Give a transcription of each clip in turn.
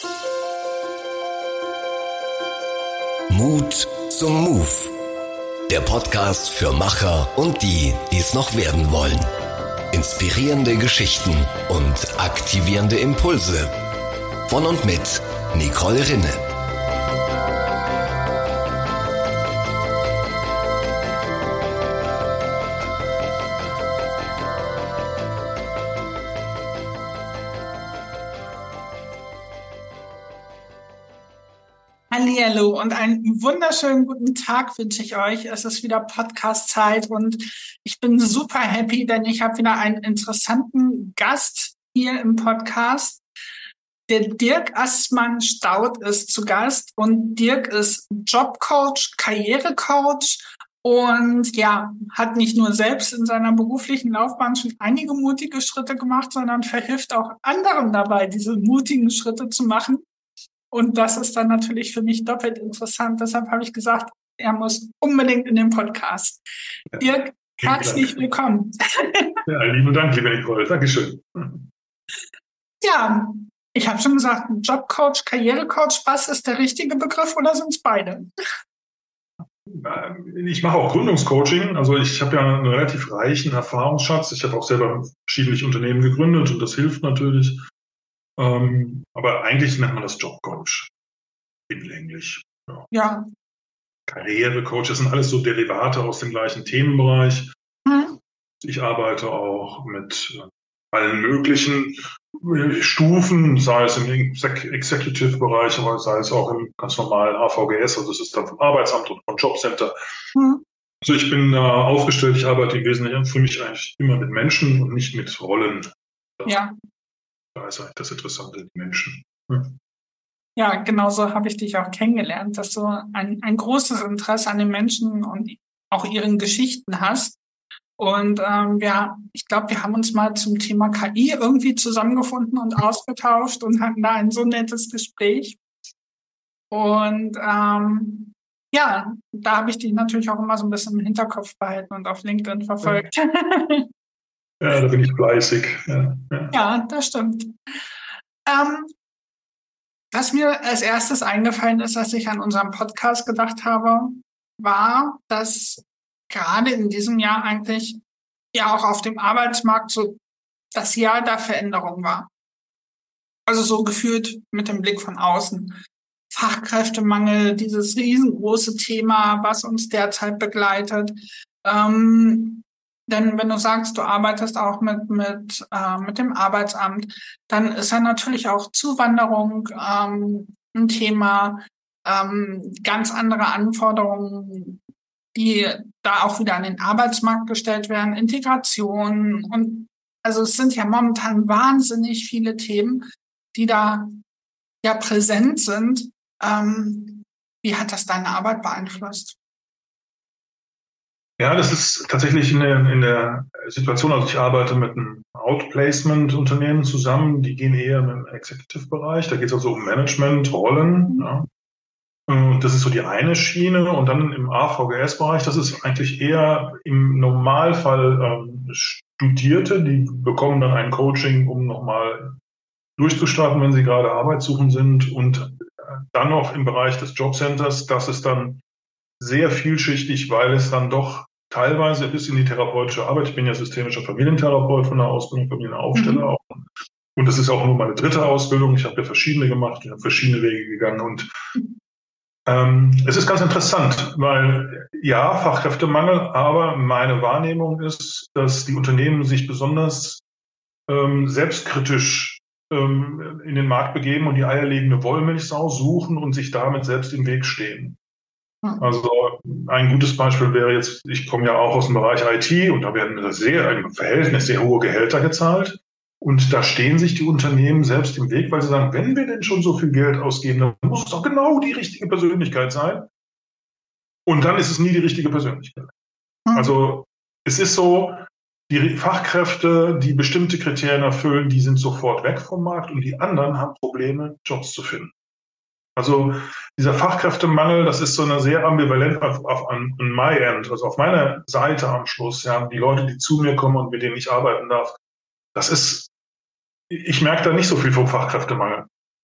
Mut zum Move. Der Podcast für Macher und die es noch werden wollen. Inspirierende Geschichten und aktivierende Impulse. Von und mit Nicole Rinne. Hallihallo und einen wunderschönen guten Tag wünsche ich euch. Es ist wieder Podcast-Zeit und ich bin super happy, denn ich habe wieder einen interessanten Gast hier im Podcast. Der Dirk Astmann-Staudt ist zu Gast und Dirk ist Jobcoach, Karrierecoach und ja, hat nicht nur selbst in seiner beruflichen Laufbahn schon einige mutige Schritte gemacht, sondern verhilft auch anderen dabei, diese mutigen Schritte zu machen. Und das ist dann natürlich für mich doppelt interessant. Deshalb habe ich gesagt, er muss unbedingt in den Podcast. Ja. Dirk, herzlich willkommen. Ja, lieben Dank, liebe Nicole. Dankeschön. Ja, ich habe schon gesagt, Jobcoach, Karrierecoach, was ist der richtige Begriff oder sind es beide? Ich mache auch Gründungscoaching. Also ich habe ja einen relativ reichen Erfahrungsschatz. Ich habe auch selber verschiedene Unternehmen gegründet und das hilft natürlich. Aber eigentlich nennt man das Jobcoach, hinlänglich. Ja. Karrierecoach, das sind alles so Derivate aus dem gleichen Themenbereich. Ich arbeite auch mit allen möglichen Stufen, sei es im Executive-Bereich, aber sei es auch im ganz normalen AVGS, also das ist dann vom Arbeitsamt und vom Jobcenter. Also ich bin da aufgestellt, ich arbeite im Wesentlichen für mich eigentlich immer mit Menschen und nicht mit Rollen. Ja. Da ist eigentlich das Interessante, die Menschen. Ja, genau so habe ich dich auch kennengelernt, dass du ein großes Interesse an den Menschen und auch ihren Geschichten hast. Und ich glaube, wir haben uns mal zum Thema KI irgendwie zusammengefunden und ausgetauscht und hatten da ein so nettes Gespräch. Und ja, da habe ich dich natürlich auch immer so ein bisschen im Hinterkopf behalten und auf LinkedIn verfolgt. Ja, da bin ich fleißig. Ja, das stimmt. Was mir als erstes eingefallen ist, als ich an unseren Podcast gedacht habe, war, dass gerade in diesem Jahr eigentlich ja auch auf dem Arbeitsmarkt so das Jahr der Veränderung war. Also so gefühlt mit dem Blick von außen. Fachkräftemangel, dieses riesengroße Thema, was uns derzeit begleitet. Denn wenn du sagst, du arbeitest auch mit dem Arbeitsamt, dann ist ja natürlich auch Zuwanderung ein Thema, ganz andere Anforderungen, die da auch wieder an den Arbeitsmarkt gestellt werden, Integration und also es sind ja momentan wahnsinnig viele Themen, die da ja präsent sind. Wie hat das deine Arbeit beeinflusst? Ja, das ist tatsächlich in der Situation, also ich arbeite mit einem Outplacement-Unternehmen zusammen, die gehen eher im Executive-Bereich, da geht es also um Management, Rollen. Ja. Und das ist so die eine Schiene und dann im AVGS-Bereich, das ist eigentlich eher im Normalfall Studierte, die bekommen dann ein Coaching, um nochmal durchzustarten, wenn sie gerade Arbeit suchen sind und dann noch im Bereich des Jobcenters, das ist dann sehr vielschichtig, weil es dann doch teilweise bis in die therapeutische Arbeit. Ich bin ja systemischer Familientherapeut von der Ausbildung, Familienaufsteller auch. Und das ist auch nur meine dritte Ausbildung. Ich habe ja verschiedene gemacht, ich habe verschiedene Wege gegangen. Und es ist ganz interessant, weil ja, Fachkräftemangel, aber meine Wahrnehmung ist, dass die Unternehmen sich besonders selbstkritisch in den Markt begeben und die eierlegende Wollmilchsau suchen und sich damit selbst im Weg stehen. Also ein gutes Beispiel wäre jetzt, ich komme ja auch aus dem Bereich IT und da werden im Verhältnis sehr hohe Gehälter gezahlt. Und da stehen sich die Unternehmen selbst im Weg, weil sie sagen, wenn wir denn schon so viel Geld ausgeben, dann muss es doch genau die richtige Persönlichkeit sein. Und dann ist es nie die richtige Persönlichkeit. Also es ist so, die Fachkräfte, die bestimmte Kriterien erfüllen, die sind sofort weg vom Markt und die anderen haben Probleme, Jobs zu finden. Also dieser Fachkräftemangel, das ist so eine sehr ambivalent an my end, also auf meiner Seite am Schluss, ja, die Leute, die zu mir kommen und mit denen ich arbeiten darf, das ist, ich merke da nicht so viel vom Fachkräftemangel.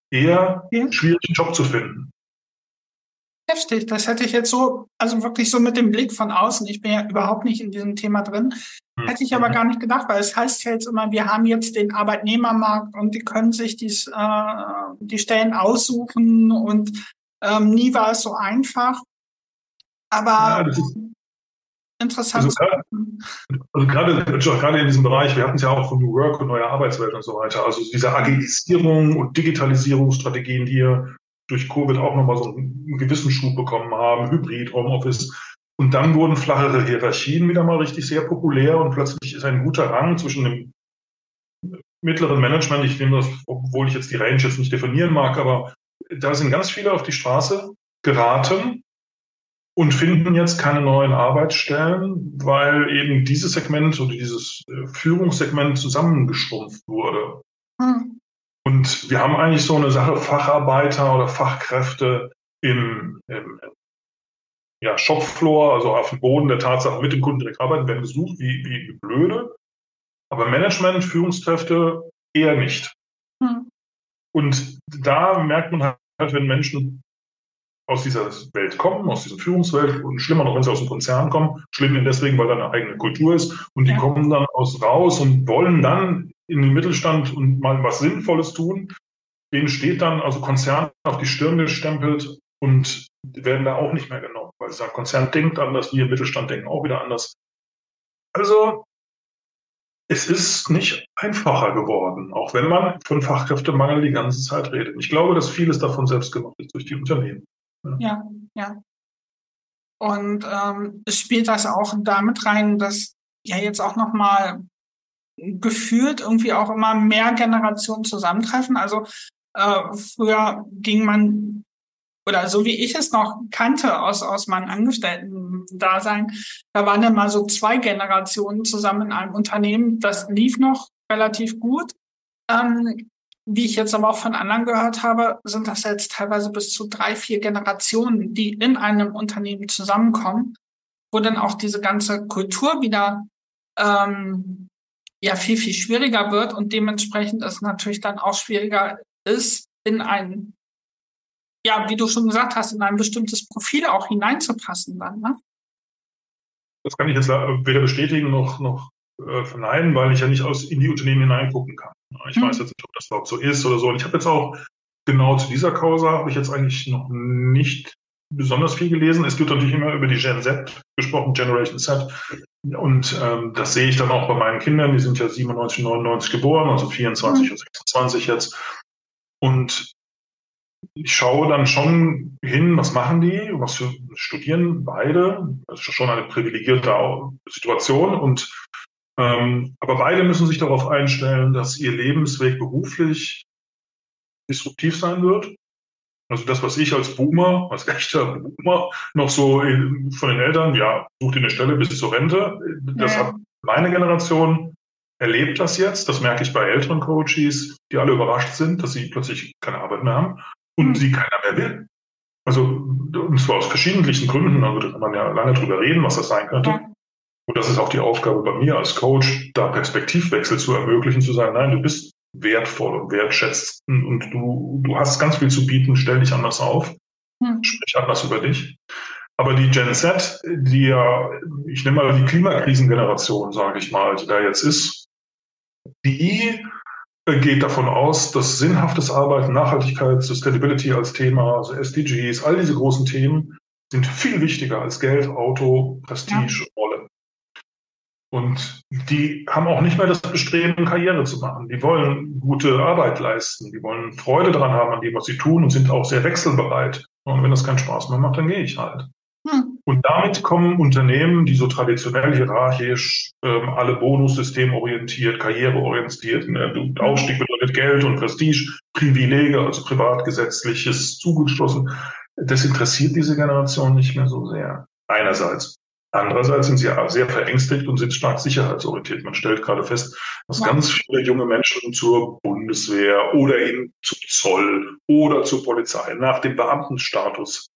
eher schwierig, einen Job zu finden. Heftig, das hätte ich jetzt so, also wirklich so mit dem Blick von außen, ich bin ja überhaupt nicht in diesem Thema drin, hätte ich aber gar nicht gedacht, weil es heißt ja jetzt immer, wir haben jetzt den Arbeitnehmermarkt und die können sich die Stellen aussuchen und nie war es so einfach. Aber das ist interessant. Also gerade in diesem Bereich, wir hatten es ja auch von New Work und neuer Arbeitswelt und so weiter, also diese Agilisierung und Digitalisierungsstrategien, die ja durch Covid auch nochmal so einen gewissen Schub bekommen haben, Hybrid, Homeoffice. Und dann wurden flachere Hierarchien wieder mal richtig sehr populär und plötzlich ist ein guter Rang zwischen dem mittleren Management, ich nehme das, obwohl ich jetzt die Range jetzt nicht definieren mag, aber da sind ganz viele auf die Straße geraten und finden jetzt keine neuen Arbeitsstellen, weil eben dieses Segment oder dieses Führungssegment zusammengeschrumpft wurde. Und wir haben eigentlich so eine Sache, Facharbeiter oder Fachkräfte im Shopfloor, also auf dem Boden der Tatsache mit dem Kunden direkt arbeiten, werden gesucht, wie blöde. Aber Management, Führungskräfte eher nicht. Und da merkt man halt, wenn Menschen aus dieser Welt kommen, aus dieser Führungswelt und schlimmer noch, wenn sie aus dem Konzern kommen, schlimm deswegen, weil da eine eigene Kultur ist und die kommen dann raus und wollen dann in den Mittelstand und mal was Sinnvolles tun, denen steht dann also Konzern auf die Stirn gestempelt und werden da auch nicht mehr genommen, weil dieser Konzern denkt anders, wir im Mittelstand denken auch wieder anders. Also es ist nicht einfacher geworden, auch wenn man von Fachkräftemangel die ganze Zeit redet. Ich glaube, dass vieles davon selbst gemacht ist durch die Unternehmen. Ja. Und spielt das auch damit rein, dass ja jetzt auch nochmal gefühlt irgendwie auch immer mehr Generationen zusammentreffen. Also früher ging man, oder so wie ich es noch kannte aus meinem Angestellten-Dasein, da waren dann mal so 2 Generationen zusammen in einem Unternehmen. Das lief noch relativ gut. Wie ich jetzt aber auch von anderen gehört habe, sind das jetzt teilweise bis zu 3, 4 Generationen, die in einem Unternehmen zusammenkommen, wo dann auch diese ganze Kultur wieder viel, viel schwieriger wird und dementsprechend es natürlich dann auch schwieriger ist, in ein, wie du schon gesagt hast, in ein bestimmtes Profil auch hineinzupassen dann, ne? Das kann ich jetzt weder bestätigen noch verneinen, weil ich ja nicht in die Unternehmen hineingucken kann. Ich weiß jetzt nicht, ob das überhaupt so ist oder so. Und ich habe jetzt auch genau zu dieser Causa habe ich jetzt eigentlich noch nicht besonders viel gelesen. Es wird natürlich immer über die Gen Z gesprochen, Generation Z. Und das sehe ich dann auch bei meinen Kindern. Die sind ja 97, 99 geboren, also 24 und 26 jetzt. Und ich schaue dann schon hin, was machen die, was studieren beide. Das ist schon eine privilegierte Situation. Und aber beide müssen sich darauf einstellen, dass ihr Lebensweg beruflich disruptiv sein wird. Also das, was ich als Boomer, als echter Boomer, noch so von den Eltern, such dir eine Stelle bis zur Rente. Das hat meine Generation erlebt das jetzt. Das merke ich bei älteren Coaches, die alle überrascht sind, dass sie plötzlich keine Arbeit mehr haben und sie keiner mehr will. Also, und zwar aus verschiedenen Gründen. Also da kann man ja lange drüber reden, was das sein könnte. Und das ist auch die Aufgabe bei mir als Coach, da Perspektivwechsel zu ermöglichen, zu sagen, nein, du bist wertvoll und wertschätzt und du hast ganz viel zu bieten, stell dich anders auf, sprich anders über dich. Aber die Gen Z, die ich nenne mal die Klimakrisengeneration, sage ich mal, die da jetzt ist, die geht davon aus, dass sinnhaftes Arbeiten, Nachhaltigkeit, Sustainability als Thema, also SDGs, all diese großen Themen sind viel wichtiger als Geld, Auto, Prestige, Rolle. Und die haben auch nicht mehr das Bestreben, Karriere zu machen. Die wollen gute Arbeit leisten. Die wollen Freude daran haben an dem, was sie tun und sind auch sehr wechselbereit. Und wenn das keinen Spaß mehr macht, dann gehe ich halt. Und damit kommen Unternehmen, die so traditionell hierarchisch, alle bonussystemorientiert, karriereorientiert, Aufstieg bedeutet Geld und Prestige, Privilege, also privatgesetzliches zugeschlossen. Das interessiert diese Generation nicht mehr so sehr. Einerseits. Andererseits sind sie sehr verängstigt und sind stark sicherheitsorientiert. Man stellt gerade fest, dass ganz viele junge Menschen zur Bundeswehr oder eben zum Zoll oder zur Polizei nach dem Beamtenstatus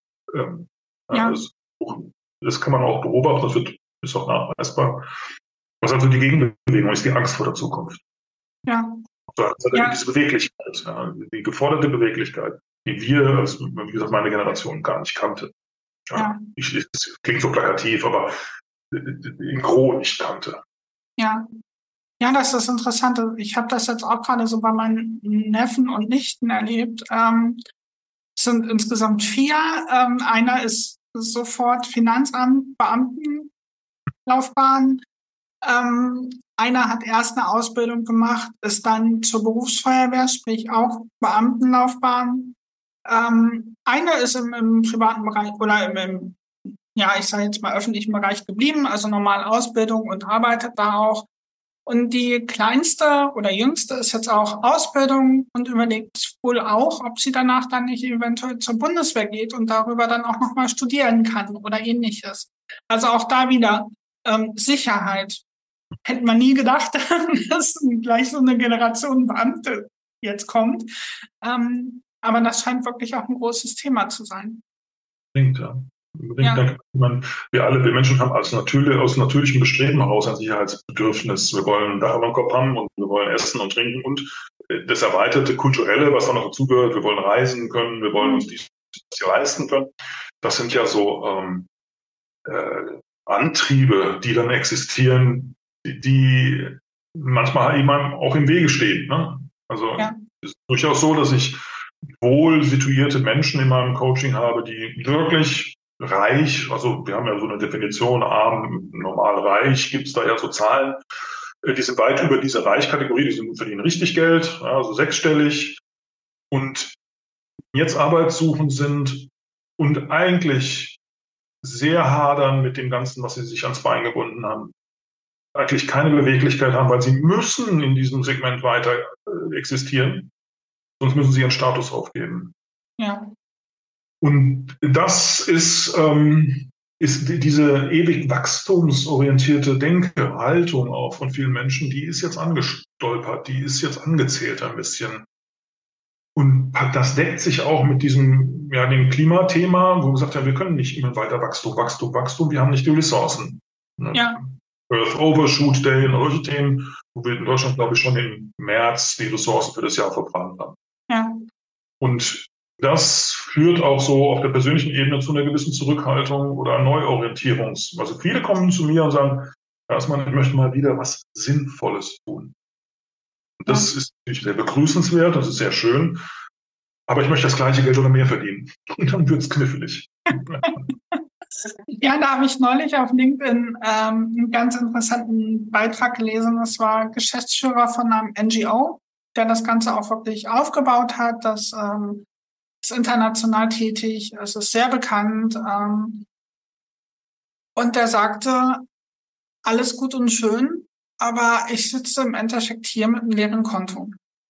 das kann man auch beobachten, ist auch nachweisbar. Was also die Gegenbewegung ist, die Angst vor der Zukunft. Ja, Diese Beweglichkeit, die geforderte Beweglichkeit, die wir, also, wie gesagt, meine Generation gar nicht kannte. Es klingt so plakativ, aber im Gros nicht kannte. Ja. Ja, das ist interessant. Ich habe das jetzt auch gerade so bei meinen Neffen und Nichten erlebt. Es sind insgesamt 4. Einer ist sofort Finanzamt, Beamtenlaufbahn. Einer hat erst eine Ausbildung gemacht, ist dann zur Berufsfeuerwehr, sprich auch Beamtenlaufbahn. Einer ist im privaten Bereich oder ich sage jetzt mal öffentlichen Bereich geblieben, also normal Ausbildung und arbeitet da auch. Und die kleinste oder jüngste ist jetzt auch Ausbildung und überlegt wohl auch, ob sie danach dann nicht eventuell zur Bundeswehr geht und darüber dann auch nochmal studieren kann oder ähnliches. Also auch da wieder Sicherheit. Hätte man nie gedacht, dass gleich so eine Generation Beamte jetzt kommt. Aber das scheint wirklich auch ein großes Thema zu sein. Unbedingt, ja. Wir Menschen haben aus natürlichem Bestreben heraus ein Sicherheitsbedürfnis. Wir wollen Dach über dem Kopf haben und wir wollen essen und trinken und das erweiterte Kulturelle, was da noch dazugehört. Wir wollen reisen können, wir wollen uns dies leisten können. Das sind ja so Antriebe, die dann existieren, die manchmal eben auch im Wege stehen. Ne? Also es ist durchaus so, dass ich wohl situierte Menschen in meinem Coaching habe, die wirklich reich, also wir haben ja so eine Definition, arm, normal, reich, gibt es da ja so Zahlen, die sind weit über diese Reichkategorie, die verdienen richtig Geld, also 6-stellig und jetzt arbeitssuchend sind und eigentlich sehr hadern mit dem Ganzen, was sie sich ans Bein gebunden haben. Eigentlich keine Beweglichkeit haben, weil sie müssen in diesem Segment weiter existieren, sonst müssen sie ihren Status aufgeben. Ja. Und das ist diese ewig wachstumsorientierte Denke, Haltung auch von vielen Menschen, die ist jetzt angestolpert, die ist jetzt angezählt ein bisschen. Und das deckt sich auch mit diesem, dem Klimathema, wo wir gesagt haben, wir können nicht immer weiter Wachstum, wir haben nicht die Ressourcen. Ne? Ja. Earth Overshoot Day und solche Themen, wo wir in Deutschland, glaube ich, schon im März die Ressourcen für das Jahr verbrannt haben. Ja. Und das führt auch so auf der persönlichen Ebene zu einer gewissen Zurückhaltung oder Neuorientierung. Also viele kommen zu mir und sagen, erstmal, ich möchte mal wieder was Sinnvolles tun. Und das ist natürlich sehr begrüßenswert, das ist sehr schön, aber ich möchte das gleiche Geld oder mehr verdienen. Und dann wird es knifflig. Ja, da habe ich neulich auf LinkedIn einen ganz interessanten Beitrag gelesen. Das war Geschäftsführer von einem NGO, der das Ganze auch wirklich aufgebaut hat. Das ist international tätig, es ist sehr bekannt. Und der sagte, alles gut und schön, aber ich sitze im Endeffekt hier mit einem leeren Konto.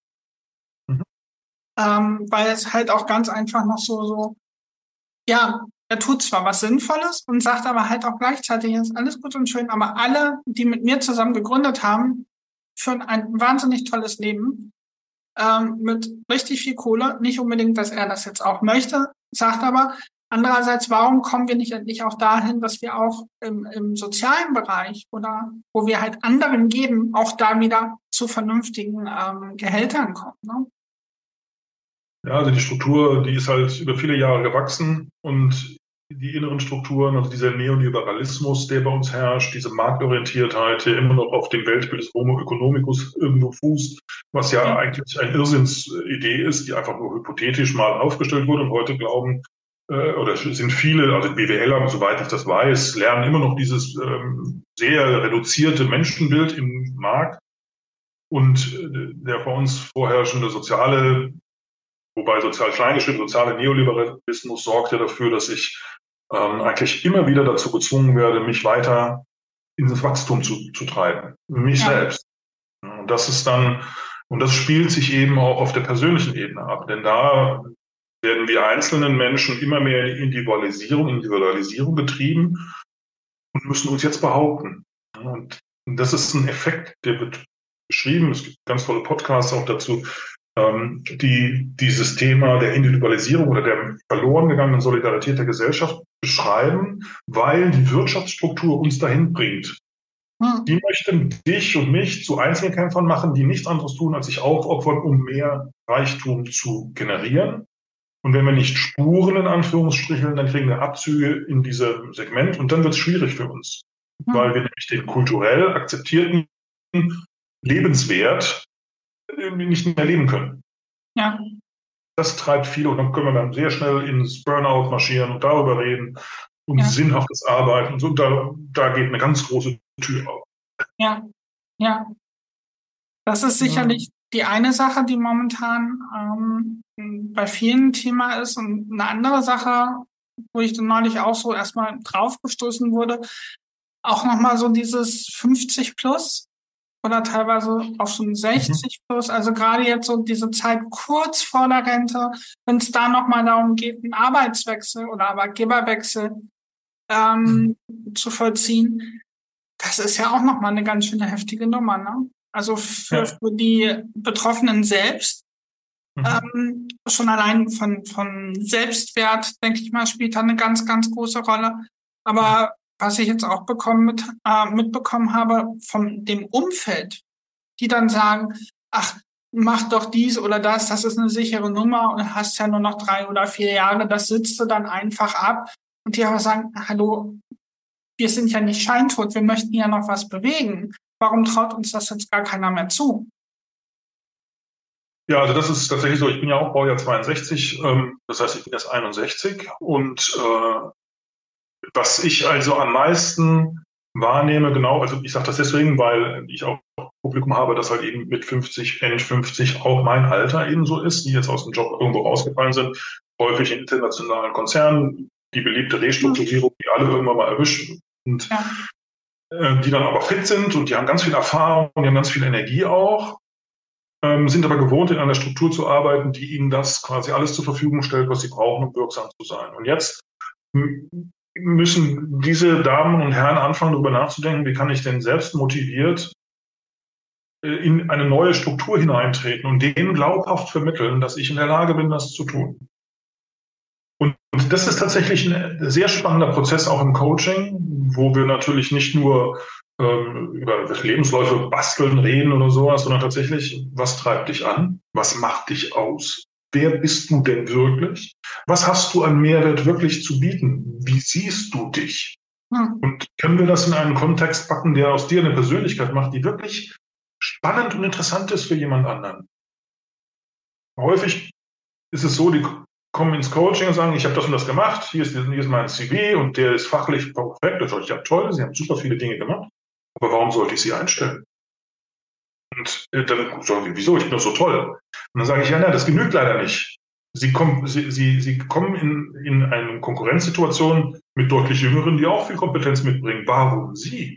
Weil es halt auch ganz einfach noch so, er tut zwar was Sinnvolles und sagt aber halt auch gleichzeitig, ist alles gut und schön, aber alle, die mit mir zusammen gegründet haben, führen ein wahnsinnig tolles Leben. Mit richtig viel Kohle. Nicht unbedingt, dass er das jetzt auch möchte, sagt aber, andererseits, warum kommen wir nicht endlich auch dahin, dass wir auch im sozialen Bereich oder wo wir halt anderen geben, auch da wieder zu vernünftigen Gehältern kommen, ne? Ja, also die Struktur, die ist halt über viele Jahre gewachsen und die inneren Strukturen, also dieser Neoliberalismus, der bei uns herrscht, diese Marktorientiertheit, der immer noch auf dem Weltbild des Homo economicus irgendwo fußt, was ja eigentlich eine Irrsinnsidee ist, die einfach nur hypothetisch mal aufgestellt wurde und heute glauben, oder sind viele, also BWLer, soweit ich das weiß, lernen immer noch dieses sehr reduzierte Menschenbild im Markt und der bei uns vorherrschende soziale, wobei sozial kleingeschrieben, soziale Neoliberalismus sorgt ja dafür, dass ich eigentlich immer wieder dazu gezwungen werde, mich weiter in das Wachstum zu treiben, mich selbst. Und das ist dann, und das spielt sich eben auch auf der persönlichen Ebene ab, denn da werden wir einzelnen Menschen immer mehr in Individualisierung getrieben und müssen uns jetzt behaupten. Und das ist ein Effekt, der wird beschrieben, es gibt ganz tolle Podcasts auch dazu, die dieses Thema der Individualisierung oder der verloren gegangenen Solidarität der Gesellschaft beschreiben, weil die Wirtschaftsstruktur uns dahin bringt. Die möchten dich und mich zu Einzelkämpfern machen, die nichts anderes tun, als sich aufopfern, um mehr Reichtum zu generieren. Und wenn wir nicht spuren, in Anführungsstrichen, dann kriegen wir Abzüge in diesem Segment und dann wird es schwierig für uns, weil wir nämlich den kulturell akzeptierten Lebenswert nicht mehr leben können. Ja. Das treibt viele und dann können wir dann sehr schnell ins Burnout marschieren und darüber reden und sinnhaftes Arbeiten und so. Da geht eine ganz große Tür auf. Ja, ja. Das ist sicherlich die eine Sache, die momentan bei vielen Thema ist. Und eine andere Sache, wo ich dann neulich auch so erstmal draufgestoßen wurde, auch nochmal so dieses 50 plus oder teilweise auch schon 60 plus. Also gerade jetzt so diese Zeit kurz vor der Rente, wenn es da nochmal darum geht, einen Arbeitswechsel oder Arbeitgeberwechsel zu vollziehen, das ist ja auch nochmal eine ganz schöne heftige Nummer, ne? Also für die Betroffenen selbst, schon allein von Selbstwert, denke ich mal, spielt da eine ganz, ganz große Rolle. Aber was ich jetzt auch mitbekommen habe von dem Umfeld, die dann sagen, ach, mach doch dies oder das ist eine sichere Nummer und hast ja nur noch 3 oder 4 Jahre, das sitzt du dann einfach ab. Und die aber sagen, hallo, wir sind ja nicht scheintot, wir möchten ja noch was bewegen. Warum traut uns das jetzt gar keiner mehr zu? Ja, also das ist tatsächlich so. Ich bin ja auch Baujahr 62, das heißt, ich bin jetzt 61. Und was ich also am meisten wahrnehme, genau, also ich sage das deswegen, weil ich auch Publikum habe, das halt eben mit 50, End 50 auch mein Alter eben so ist, die jetzt aus dem Job irgendwo rausgefallen sind, häufig in internationalen Konzernen, die beliebte Restrukturierung, die alle irgendwann mal erwischen und die dann aber fit sind und die haben ganz viel Erfahrung, die haben ganz viel Energie auch, sind aber gewohnt, in einer Struktur zu arbeiten, die ihnen das quasi alles zur Verfügung stellt, was sie brauchen, um wirksam zu sein. Und jetzt müssen diese Damen und Herren anfangen, darüber nachzudenken, wie kann ich denn selbst motiviert in eine neue Struktur hineintreten und denen glaubhaft vermitteln, dass ich in der Lage bin, das zu tun. Und das ist tatsächlich ein sehr spannender Prozess auch im Coaching, wo wir natürlich nicht nur über Lebensläufe basteln, reden oder sowas, sondern tatsächlich, was treibt dich an? Was macht dich aus? Wer bist du denn wirklich? Was hast du an Mehrwert wirklich zu bieten? Wie siehst du dich? Und können wir das in einen Kontext packen, der aus dir eine Persönlichkeit macht, die wirklich spannend und interessant ist für jemand anderen? Häufig ist es so, die kommen ins Coaching und sagen, ich habe das und das gemacht, hier ist mein CV und der ist fachlich perfekt. Das ist ja toll, Sie haben super viele Dinge gemacht, aber warum sollte ich Sie einstellen? Und dann sagen sie, wieso, ich bin doch so toll. Und dann sage ich, ja, das genügt leider nicht. Sie kommen in eine Konkurrenzsituation mit deutlich Jüngeren, die auch viel Kompetenz mitbringen. Warum Sie?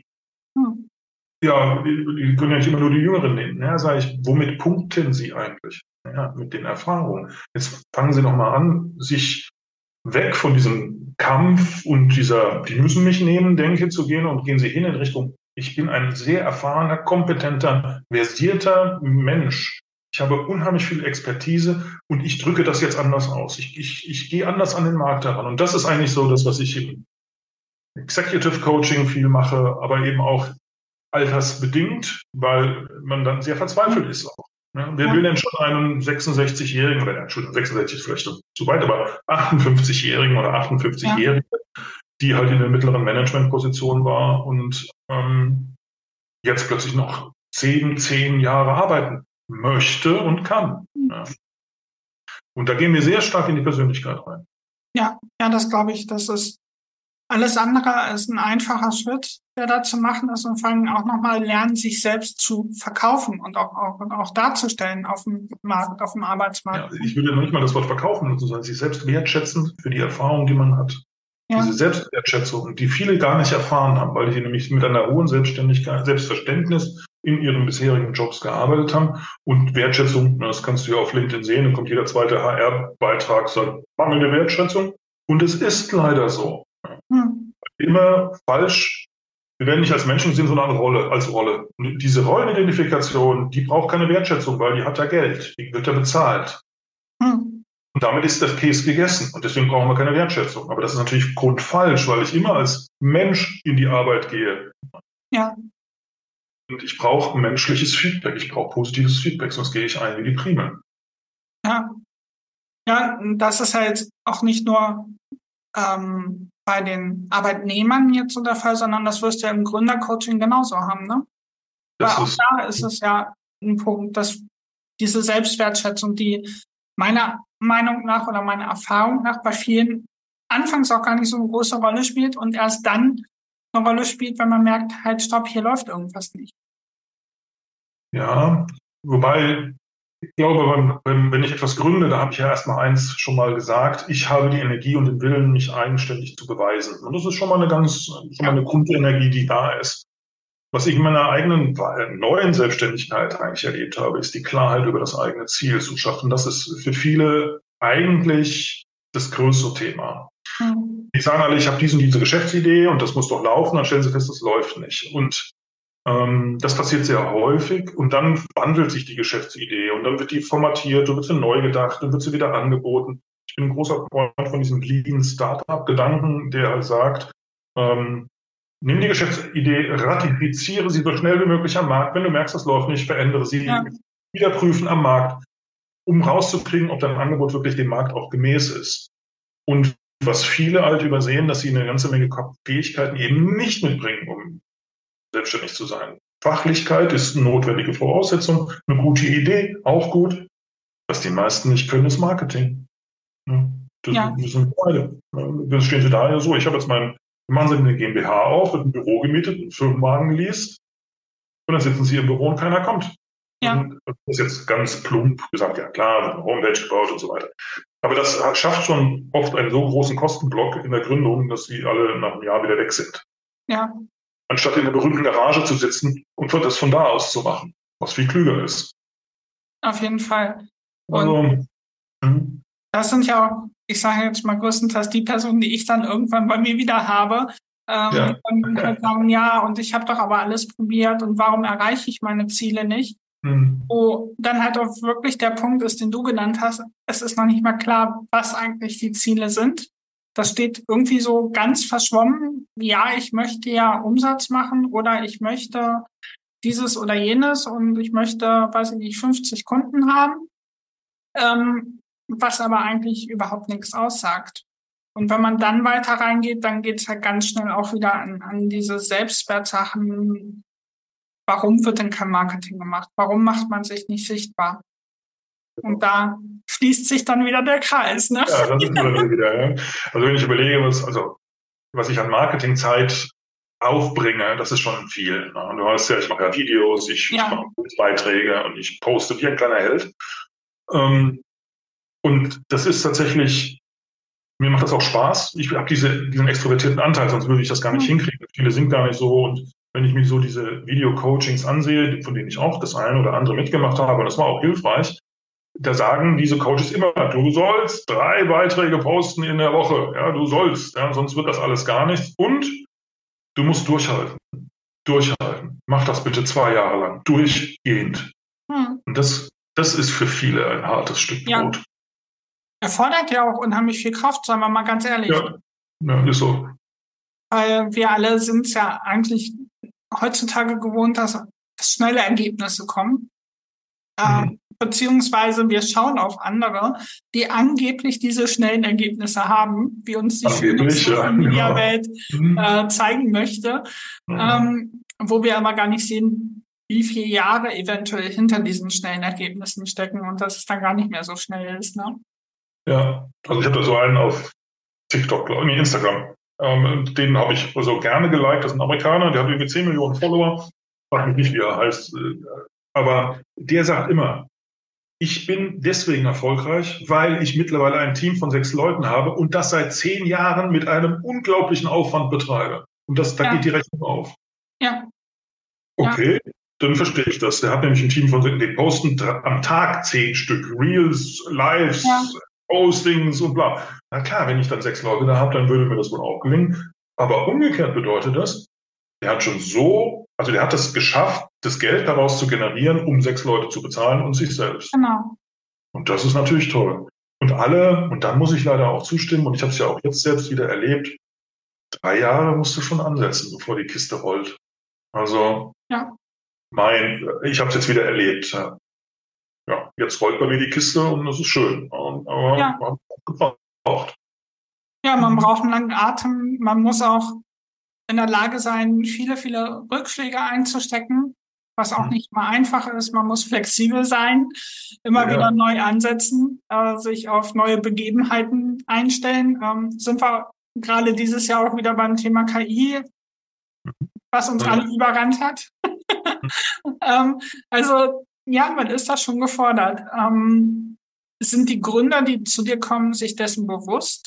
Ja, die können ja nicht immer nur die Jüngeren nehmen. Ja, sage ich, womit punkten Sie eigentlich? Ja, mit den Erfahrungen. Jetzt fangen Sie noch mal an, sich weg von diesem Kampf und die müssen mich nehmen, Denke zu gehen und gehen Sie hin in Richtung, ich bin ein sehr erfahrener, kompetenter, versierter Mensch. Ich habe unheimlich viel Expertise und ich drücke das jetzt anders aus. Ich gehe anders an den Markt heran. Und das ist eigentlich so das, was ich im Executive Coaching viel mache, aber eben auch altersbedingt, weil man dann sehr verzweifelt ist auch. Ja, wer will denn schon einen 66-Jährigen, oder Entschuldigung, 66 ist vielleicht zu weit, aber 58-Jährigen oder 58-Jährigen, die halt in der mittleren Managementposition war und jetzt plötzlich noch 10 Jahre arbeiten möchte und kann. Ja. Und da gehen wir sehr stark in die Persönlichkeit rein. Ja, das glaube ich, das ist alles andere als ein einfacher Schritt, der da zu machen ist und vor allem auch nochmal lernen, sich selbst zu verkaufen und auch darzustellen auf dem Markt, auf dem Arbeitsmarkt. Ja, ich würde noch nicht mal das Wort verkaufen nutzen, sondern sich selbst wertschätzen für die Erfahrung, die man hat. Ja. Diese Selbstwertschätzung, die viele gar nicht erfahren haben, weil die nämlich mit einer hohen Selbstverständnis in ihren bisherigen Jobs gearbeitet haben. Und Wertschätzung, das kannst du ja auf LinkedIn sehen, dann kommt jeder zweite HR-Beitrag, sagt, mangelnde Wertschätzung. Und es ist leider so. Immer falsch. Wir werden nicht als Menschen gesehen, sondern als Rolle. Und diese Rollenidentifikation, die braucht keine Wertschätzung, weil die hat ja Geld, die wird ja bezahlt. Und damit ist das Käse gegessen. Und deswegen brauchen wir keine Wertschätzung. Aber das ist natürlich grundfalsch, weil ich immer als Mensch in die Arbeit gehe. Ja. Und ich brauche menschliches Feedback, ich brauche positives Feedback, sonst gehe ich ein wie die Primeln. Ja, ja, das ist halt auch nicht nur bei den Arbeitnehmern jetzt so der Fall, sondern das wirst du ja im Gründercoaching genauso haben, ne? Weil Das auch ist, da ist es ja ein Punkt, dass diese Selbstwertschätzung, die meiner Meinung nach oder meiner Erfahrung nach bei vielen anfangs auch gar nicht so eine große Rolle spielt und erst dann eine Rolle spielt, wenn man merkt, halt, stopp, hier läuft irgendwas nicht. ja, wobei, ich glaube, wenn ich etwas gründe, da habe ich ja erstmal eins schon mal gesagt, ich habe die Energie und den Willen, mich eigenständig zu beweisen. Und das ist schon mal schon mal eine Grundenergie, die da ist. Was ich in meiner eigenen neuen Selbstständigkeit eigentlich erlebt habe, ist die Klarheit über das eigene Ziel zu schaffen. Das ist für viele eigentlich das größere Thema. Die sagen alle, ich habe diese Geschäftsidee und das muss doch laufen, dann stellen sie fest, das läuft nicht. Und das passiert sehr häufig und dann wandelt sich die Geschäftsidee und dann wird die formatiert, dann wird sie neu gedacht, dann wird sie wieder angeboten. Ich bin ein großer Freund von diesem Lean Startup-Gedanken, der halt sagt, nimm die Geschäftsidee, ratifiziere sie so schnell wie möglich am Markt. Wenn du merkst, das läuft nicht, verändere sie, wieder prüfen am Markt, um rauszukriegen, ob dein Angebot wirklich dem Markt auch gemäß ist. Und was viele halt übersehen, dass sie eine ganze Menge Fähigkeiten eben nicht mitbringen, um selbstständig zu sein. Fachlichkeit ist eine notwendige Voraussetzung, eine gute Idee, auch gut. Was die meisten nicht können, ist Marketing. Das sind beide. Das stehen sie da ja so. Ich habe jetzt wir machen sie eine GmbH auf, wird ein Büro gemietet, einen Firmenwagen geleast und dann sitzen sie im Büro und keiner kommt. Ja. Und das ist jetzt ganz plump gesagt, ja klar, wird eine Homepage gebaut und so weiter. Aber das schafft schon oft einen so großen Kostenblock in der Gründung, dass sie alle nach einem Jahr wieder weg sind. Ja. Anstatt in der berühmten Garage zu sitzen und das von da aus zu machen, was viel klüger ist. Auf jeden Fall. Und das sind ja auch, ich sage jetzt mal größtenteils die Personen, die ich dann irgendwann bei mir wieder habe, und halt sagen, ja, und ich habe doch aber alles probiert und warum erreiche ich meine Ziele nicht? Wo dann halt auch wirklich der Punkt ist, den du genannt hast, es ist noch nicht mal klar, was eigentlich die Ziele sind. Das steht irgendwie so ganz verschwommen. Ja, ich möchte ja Umsatz machen oder ich möchte dieses oder jenes und ich möchte, weiß ich nicht, 50 Kunden haben, was aber eigentlich überhaupt nichts aussagt. Und wenn man dann weiter reingeht, dann geht es halt ganz schnell auch wieder an diese Selbstwertsachen. Warum wird denn kein Marketing gemacht? Warum macht man sich nicht sichtbar? Und da schließt sich dann wieder der Kreis, ne? Ja, das ist dann wieder, ja. Also wenn ich überlege, was ich an Marketingzeit aufbringe, das ist schon viel. Ne? Und du weißt ja, ich mache ja Videos, ich mache Beiträge und ich poste wie ein kleiner Held. Und das ist tatsächlich, mir macht das auch Spaß. Ich habe diesen extrovertierten Anteil, sonst würde ich das gar nicht hinkriegen. Viele sind gar nicht so. Und wenn ich mir so diese Video-Coachings ansehe, von denen ich auch das eine oder andere mitgemacht habe, und das war auch hilfreich, da sagen diese Coaches immer, du sollst 3 Beiträge posten in der Woche. Ja, du sollst, ja, sonst wird das alles gar nichts. Und du musst durchhalten. Durchhalten. Mach das bitte 2 Jahre lang. Durchgehend. Und das ist für viele ein hartes Stück Brot. Erfordert ja auch unheimlich viel Kraft, sagen wir mal ganz ehrlich. Ja, ist so. Weil wir alle sind es ja eigentlich heutzutage gewohnt, dass schnelle Ergebnisse kommen. Beziehungsweise wir schauen auf andere, die angeblich diese schnellen Ergebnisse haben, wie uns die Social-Media-Welt zeigen möchte, wo wir aber gar nicht sehen, wie viele Jahre eventuell hinter diesen schnellen Ergebnissen stecken und dass es dann gar nicht mehr so schnell ist. Ne? Ja, also ich habe da so einen auf TikTok, Instagram. Den habe ich so gerne geliked. Das ist ein Amerikaner, der hat irgendwie 10 Millionen Follower. Frag mich nicht, wie er heißt. Aber der sagt immer, ich bin deswegen erfolgreich, weil ich mittlerweile ein Team von 6 Leuten habe und das seit 10 Jahren mit einem unglaublichen Aufwand betreibe. Und da geht die Rechnung auf. Ja. Okay, dann verstehe ich das. Der hat nämlich ein Team von 6, die posten am Tag 10 Stück Reels, Lives, Postings und bla. Na klar, wenn ich dann 6 Leute da habe, dann würde mir das wohl auch gelingen. Aber umgekehrt bedeutet das, der hat der hat es geschafft, das Geld daraus zu generieren, um 6 Leute zu bezahlen und sich selbst. Genau. Und das ist natürlich toll. Und dann muss ich leider auch zustimmen, und ich habe es ja auch jetzt selbst wieder erlebt, 3 Jahre musst du schon ansetzen, bevor die Kiste rollt. Also ich habe es jetzt wieder erlebt. Ja, jetzt rollt bei mir die Kiste und das ist schön. Aber Ja, man hat gebraucht. ja, man braucht einen langen Atem. Man muss auch in der Lage sein, viele, viele Rückschläge einzustecken, was auch nicht mal einfach ist. Man muss flexibel sein, immer wieder Ja, neu ansetzen, sich auf neue Begebenheiten einstellen. Sind wir gerade dieses Jahr auch wieder beim Thema KI, was uns alle ja. überrannt hat. Also ja, man ist da schon gefordert. Sind die Gründer, die zu dir kommen, sich dessen bewusst?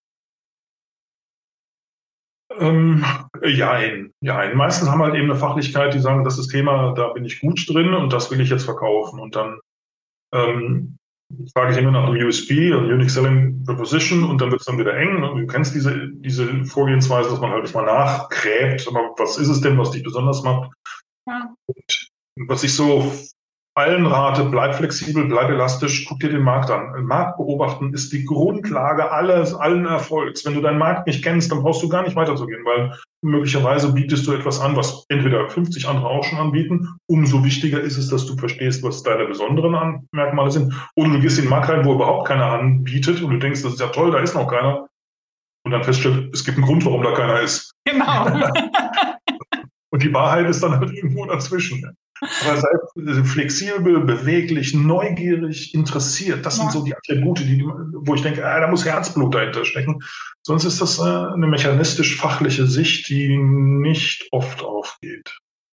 Jein. Meistens haben halt eben eine Fachlichkeit, die sagen, das ist Thema, da bin ich gut drin und das will ich jetzt verkaufen. Und dann ähm, frage ich immer nach dem USP, also Unique Selling Proposition, und dann wird es dann wieder eng. Und du kennst diese Vorgehensweise, dass man halt mal nachgräbt, aber was ist es denn, was dich besonders macht? Ja. Und was ich so allen rate, bleib flexibel, bleib elastisch, guck dir den Markt an. Markt beobachten ist die Grundlage allen Erfolgs. Wenn du deinen Markt nicht kennst, dann brauchst du gar nicht weiterzugehen, weil möglicherweise bietest du etwas an, was entweder 50 andere auch schon anbieten. Umso wichtiger ist es, dass du verstehst, was deine besonderen Merkmale sind. Oder du gehst in den Markt rein, wo überhaupt keiner anbietet und du denkst, das ist ja toll, da ist noch keiner. Und dann feststellst, es gibt einen Grund, warum da keiner ist. Genau. Und die Wahrheit ist dann halt irgendwo dazwischen. Aber sei flexibel, beweglich, neugierig, interessiert. Das sind so die Attribute, wo ich denke, da muss Herzblut dahinter stecken. Sonst ist das eine mechanistisch-fachliche Sicht, die nicht oft aufgeht.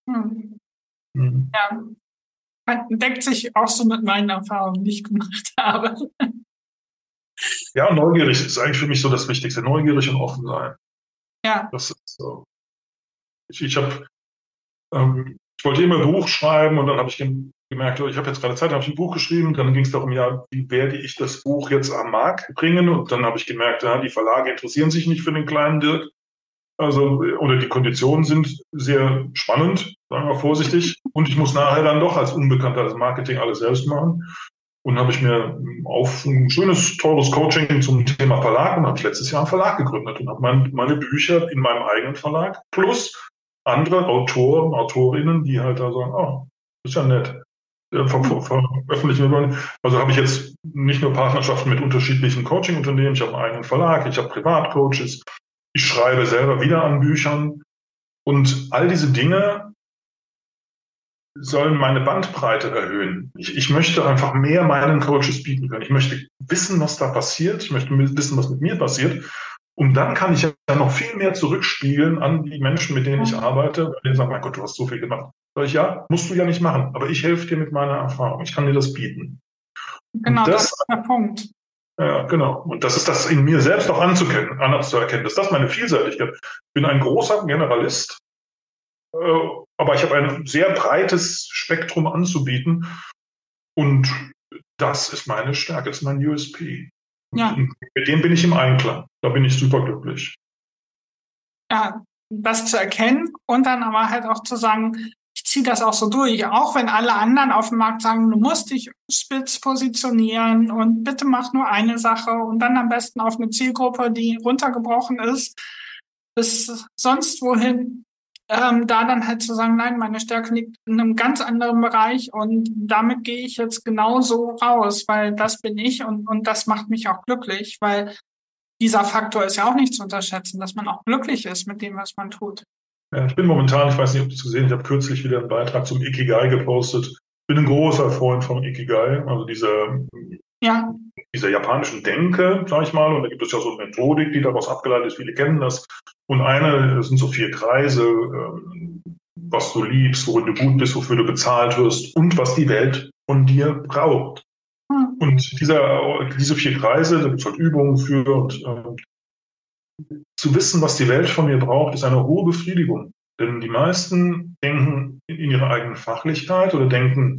Ja, deckt sich auch so mit meinen Erfahrungen, die ich gemacht habe. Ja, neugierig ist eigentlich für mich so das Wichtigste. Neugierig und offen sein. Ja. Das ist so. Ich wollte immer ein Buch schreiben und dann habe ich gemerkt, ich habe jetzt gerade Zeit, habe ich ein Buch geschrieben. Dann ging es darum, ja, wie werde ich das Buch jetzt am Markt bringen? Und dann habe ich gemerkt, ja, die Verlage interessieren sich nicht für den kleinen Dirk. Oder die Konditionen sind sehr spannend, sagen wir vorsichtig. Und ich muss nachher dann doch als Unbekannter das Marketing alles selbst machen. Und habe ich mir auf ein schönes, teures Coaching zum Thema Verlag und habe ich letztes Jahr einen Verlag gegründet und habe meine Bücher in meinem eigenen Verlag plus andere Autoren, Autorinnen, die halt da sagen, oh, ist ja nett. Veröffentlichen wir. Also habe ich jetzt nicht nur Partnerschaften mit unterschiedlichen Coaching-Unternehmen, ich habe einen eigenen Verlag, ich habe Privatcoaches, ich schreibe selber wieder an Büchern und all diese Dinge sollen meine Bandbreite erhöhen. Ich möchte einfach mehr meinen Coaches bieten können. Ich möchte wissen, was da passiert. Ich möchte wissen, was mit mir passiert. Und dann kann ich ja noch viel mehr zurückspielen an die Menschen, mit denen ich arbeite. Die sagen, mein Gott, du hast so viel gemacht. Sag ich, ja, musst du ja nicht machen. Aber ich helfe dir mit meiner Erfahrung. Ich kann dir das bieten. Genau, das ist der Punkt. Ja, genau. Und das ist das in mir selbst auch anzuerkennen. Das ist meine Vielseitigkeit. Ich bin ein großer Generalist. Aber ich habe ein sehr breites Spektrum anzubieten und das ist meine Stärke, das ist mein USP. Ja. Und mit dem bin ich im Einklang, da bin ich super glücklich. Ja, das zu erkennen und dann aber halt auch zu sagen, ich ziehe das auch so durch, auch wenn alle anderen auf dem Markt sagen, du musst dich spitz positionieren und bitte mach nur eine Sache und dann am besten auf eine Zielgruppe, die runtergebrochen ist, bis sonst wohin. Da dann halt zu sagen, nein, meine Stärke liegt in einem ganz anderen Bereich und damit gehe ich jetzt genauso raus, weil das bin ich und das macht mich auch glücklich, weil dieser Faktor ist ja auch nicht zu unterschätzen, dass man auch glücklich ist mit dem, was man tut. Ja, ich bin momentan, ich weiß nicht, ob du es gesehen hast, ich habe kürzlich wieder einen Beitrag zum Ikigai gepostet. Ich bin ein großer Freund von Ikigai, also dieser japanischen Denke, sag ich mal, und da gibt es ja so eine Methodik, die daraus abgeleitet ist, viele kennen das. Und das sind so 4 Kreise, was du liebst, worin du gut bist, wofür du bezahlt wirst und was die Welt von dir braucht. Und diese 4 Kreise, da gibt es halt Übungen für und zu wissen, was die Welt von mir braucht, ist eine hohe Befriedigung. Denn die meisten denken in ihrer eigenen Fachlichkeit oder denken,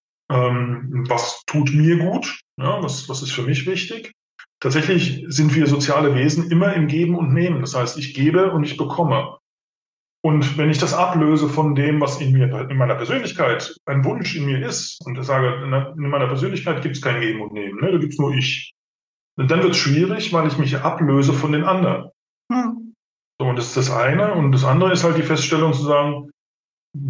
was tut mir gut, ja, was ist für mich wichtig. Tatsächlich sind wir soziale Wesen immer im Geben und Nehmen. Das heißt, ich gebe und ich bekomme. Und wenn ich das ablöse von dem, was in meiner Persönlichkeit ein Wunsch in mir ist, und ich sage, in meiner Persönlichkeit gibt es kein Geben und Nehmen, ne? Da gibt es nur ich. Und dann wird es schwierig, weil ich mich ablöse von den anderen. So, und das ist das eine. Und das andere ist halt die Feststellung zu sagen,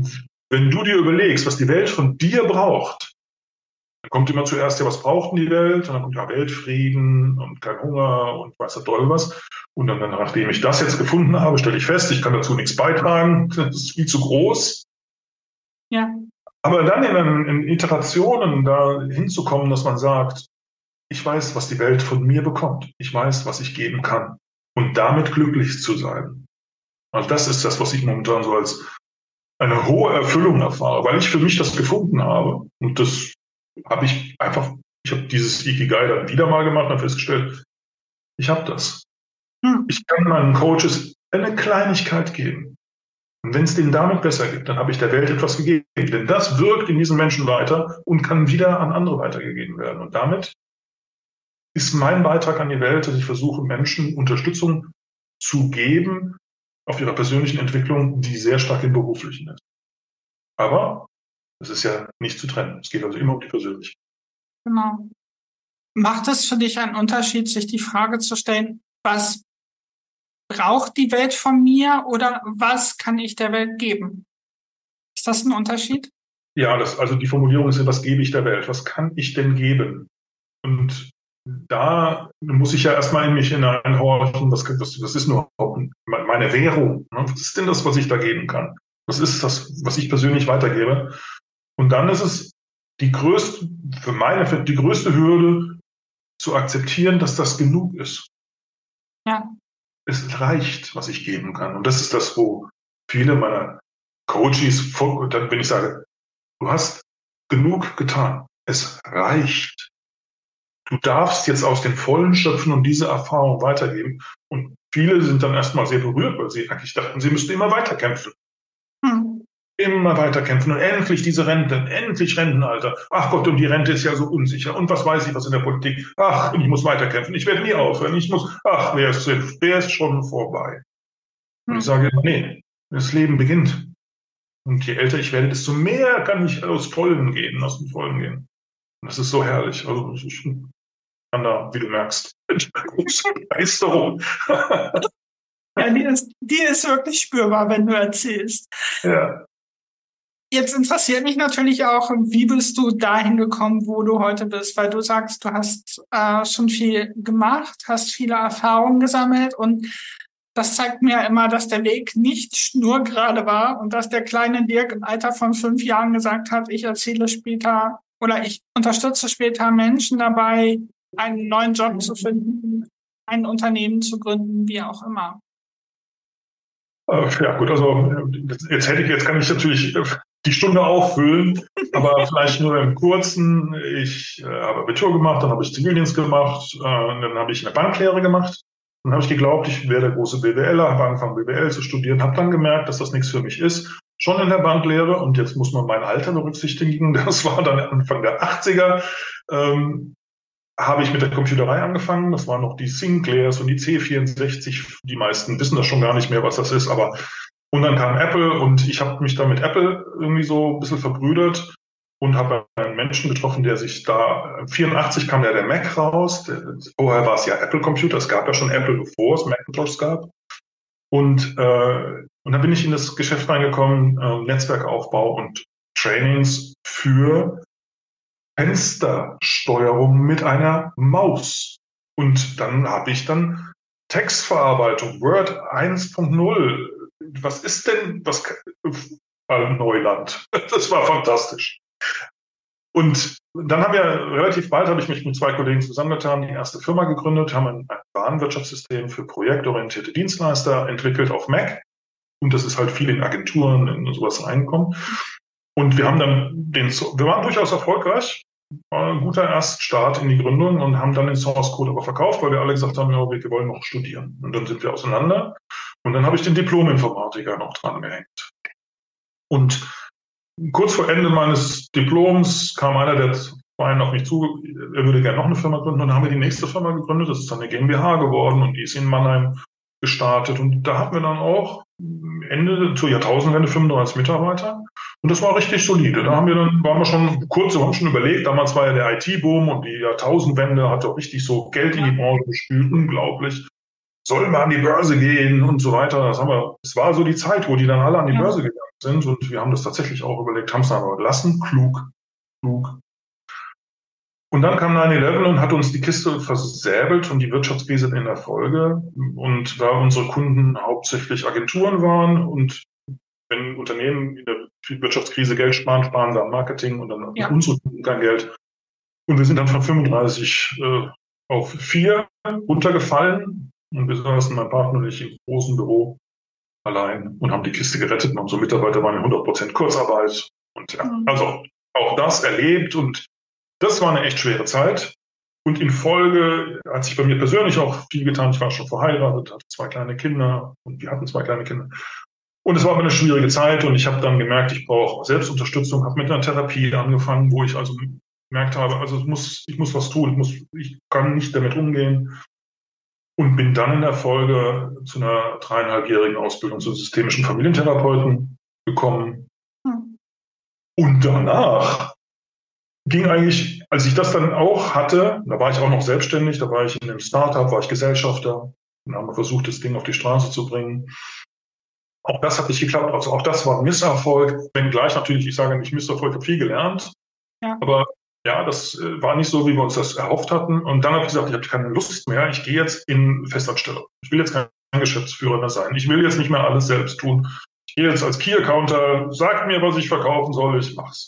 wenn du dir überlegst, was die Welt von dir braucht, dann kommt immer zuerst, ja, was braucht denn die Welt? Und dann kommt ja Weltfrieden und kein Hunger und weiß der Teufel was. Und dann, nachdem ich das jetzt gefunden habe, stelle ich fest, ich kann dazu nichts beitragen, das ist viel zu groß. Ja. Aber dann in Iterationen da hinzukommen, dass man sagt, ich weiß, was die Welt von mir bekommt. Ich weiß, was ich geben kann. Und damit glücklich zu sein. Also das ist das, was ich momentan so als eine hohe Erfüllung erfahre, weil ich für mich das gefunden habe. Und das habe ich einfach, ich habe dieses Ikigai dann wieder mal gemacht und festgestellt, ich habe das. Ich kann meinen Coaches eine Kleinigkeit geben. Und wenn es denen damit besser geht, dann habe ich der Welt etwas gegeben. Denn das wirkt in diesen Menschen weiter und kann wieder an andere weitergegeben werden. Und damit ist mein Beitrag an die Welt, dass ich versuche, Menschen Unterstützung zu geben auf ihrer persönlichen Entwicklung, die sehr stark im Beruflichen ist. Aber es ist ja nicht zu trennen. Es geht also immer um die Persönlichkeit. Genau. Macht es für dich einen Unterschied, sich die Frage zu stellen, was braucht die Welt von mir oder was kann ich der Welt geben? Ist das ein Unterschied? Ja, also die Formulierung ist ja, was gebe ich der Welt? Was kann ich denn geben? Und da muss ich ja erstmal in mich hineinhorchen, das ist nur meine Währung. Was ist denn das, was ich da geben kann? Was ist das, was ich persönlich weitergebe? Und dann ist es die größte Hürde, zu akzeptieren, dass das genug ist. Ja. Es reicht, was ich geben kann. Und das ist das, wo viele meiner Coaches, wenn ich sage, du hast genug getan, es reicht. Du darfst jetzt aus den Vollen schöpfen und diese Erfahrung weitergeben. Und viele sind dann erstmal sehr berührt, weil sie eigentlich dachten, sie müssten immer weiter kämpfen. Immer weiter kämpfen und endlich diese Rente, endlich Rentenalter. Ach Gott, und die Rente ist ja so unsicher. Und was weiß ich, was in der Politik? Ach, ich muss weiter kämpfen. Ich werde nie aufhören. Wer ist schon vorbei? Und ich sage, nee, das Leben beginnt. Und je älter ich werde, desto mehr kann ich aus den Vollen gehen. Und das ist so herrlich. Also ich kann da, wie du merkst, mit großer Begeisterung. Ja, die ist wirklich spürbar, wenn du erzählst. Ja. Jetzt interessiert mich natürlich auch, wie bist du dahin gekommen, wo du heute bist? Weil du sagst, du hast schon viel gemacht, hast viele Erfahrungen gesammelt und das zeigt mir immer, dass der Weg nicht schnurgerade war und dass der kleine Dirk im Alter von 5 Jahren gesagt hat, ich erzähle später oder ich unterstütze später Menschen dabei, einen neuen Job zu finden, ein Unternehmen zu gründen, wie auch immer. Ja gut, also jetzt kann ich natürlich die Stunde auffüllen, aber vielleicht nur im Kurzen. Ich habe Abitur gemacht, dann habe ich Zivildienst gemacht, dann habe ich eine Banklehre gemacht. Dann habe ich geglaubt, ich wäre der große BWLer, habe angefangen BWL zu studieren, habe dann gemerkt, dass das nichts für mich ist. Schon in der Banklehre, und jetzt muss man mein Alter berücksichtigen, das war dann Anfang der 80er, habe ich mit der Computerei angefangen. Das waren noch die Sinclairs und die C64. Die meisten wissen das schon gar nicht mehr, was das ist. Und dann kam Apple und ich habe mich da mit Apple irgendwie so ein bisschen verbrüdert und habe einen Menschen getroffen, der sich da, 84 kam der Mac raus. Vorher war es ja Apple Computer. Es gab ja schon Apple, bevor es Macintosh gab. Und dann bin ich in das Geschäft reingekommen, Netzwerkaufbau und Trainings für Fenstersteuerung mit einer Maus. Und dann habe ich dann Textverarbeitung, Word 1.0. Was ist denn Neuland? Das war fantastisch. Und dann relativ bald habe ich mich mit 2 Kollegen zusammengetan, die erste Firma gegründet, haben ein Warenwirtschaftssystem für projektorientierte Dienstleister entwickelt auf Mac. Und das ist halt viel in Agenturen und sowas reingekommen. Und wir haben dann wir waren durchaus erfolgreich, war ein guter Erststart in die Gründung und haben dann den Source Code aber verkauft, weil wir alle gesagt haben, ja, wir wollen noch studieren. Und dann sind wir auseinander. Und dann habe ich den Diplom-Informatiker noch dran gehängt. Und kurz vor Ende meines Diploms kam einer der Verein auf mich zu, er würde gerne noch eine Firma gründen. Und dann haben wir die nächste Firma gegründet, das ist dann eine GmbH geworden und die ist in Mannheim gestartet. Und da hatten wir dann auch Ende zur Jahrtausendwende 35 Mitarbeiter. Und das war richtig solide. Da waren wir schon überlegt, damals war ja der IT-Boom und die Jahrtausendwende hat auch richtig so Geld in die Branche gespült, unglaublich. sollen wir an die Börse gehen und so weiter. Es war so die Zeit, wo die dann alle an die Börse gegangen sind und wir haben das tatsächlich auch überlegt, haben es dann aber gelassen, klug. Und dann kam 9/11 und hat uns die Kiste versäbelt und die Wirtschaftskrise in der Folge. Und da unsere Kunden hauptsächlich Agenturen waren und wenn Unternehmen in der Wirtschaftskrise Geld sparen, sparen sie am Marketing und dann haben unsere Kunden kein Geld. Und wir sind dann von 35 auf 4 runtergefallen. Und wir saßen, mein Partner und ich, im großen Büro allein und haben die Kiste gerettet. Und unsere Mitarbeiter waren in 100% Kurzarbeit. Und also auch das erlebt. Und das war eine echt schwere Zeit. Und in Folge hat sich bei mir persönlich auch viel getan. Ich war schon verheiratet, hatte 2 kleine Kinder und wir hatten 2 kleine Kinder. Und es war aber eine schwierige Zeit und ich habe dann gemerkt, ich brauche Selbstunterstützung, habe mit einer Therapie angefangen, wo ich also gemerkt habe, also ich muss was tun, ich kann nicht damit umgehen und bin dann in der Folge zu einer 3,5-jährigen Ausbildung zum systemischen Familientherapeuten gekommen. Und danach ging eigentlich, als ich das dann auch hatte, da war ich auch noch selbstständig, da war ich in einem Startup, war ich Gesellschafter und haben versucht, das Ding auf die Straße zu bringen. Auch das hat nicht geklappt, also auch das war ein Misserfolg, wenngleich natürlich, ich sage nicht Misserfolg, ich habe viel gelernt, aber ja, das war nicht so, wie wir uns das erhofft hatten. Und dann habe ich gesagt, ich habe keine Lust mehr, ich gehe jetzt in Festanstellung. Ich will jetzt kein Geschäftsführer mehr sein. Ich will jetzt nicht mehr alles selbst tun. Ich gehe jetzt als Key-Accounter, sagt mir, was ich verkaufen soll, ich mach's.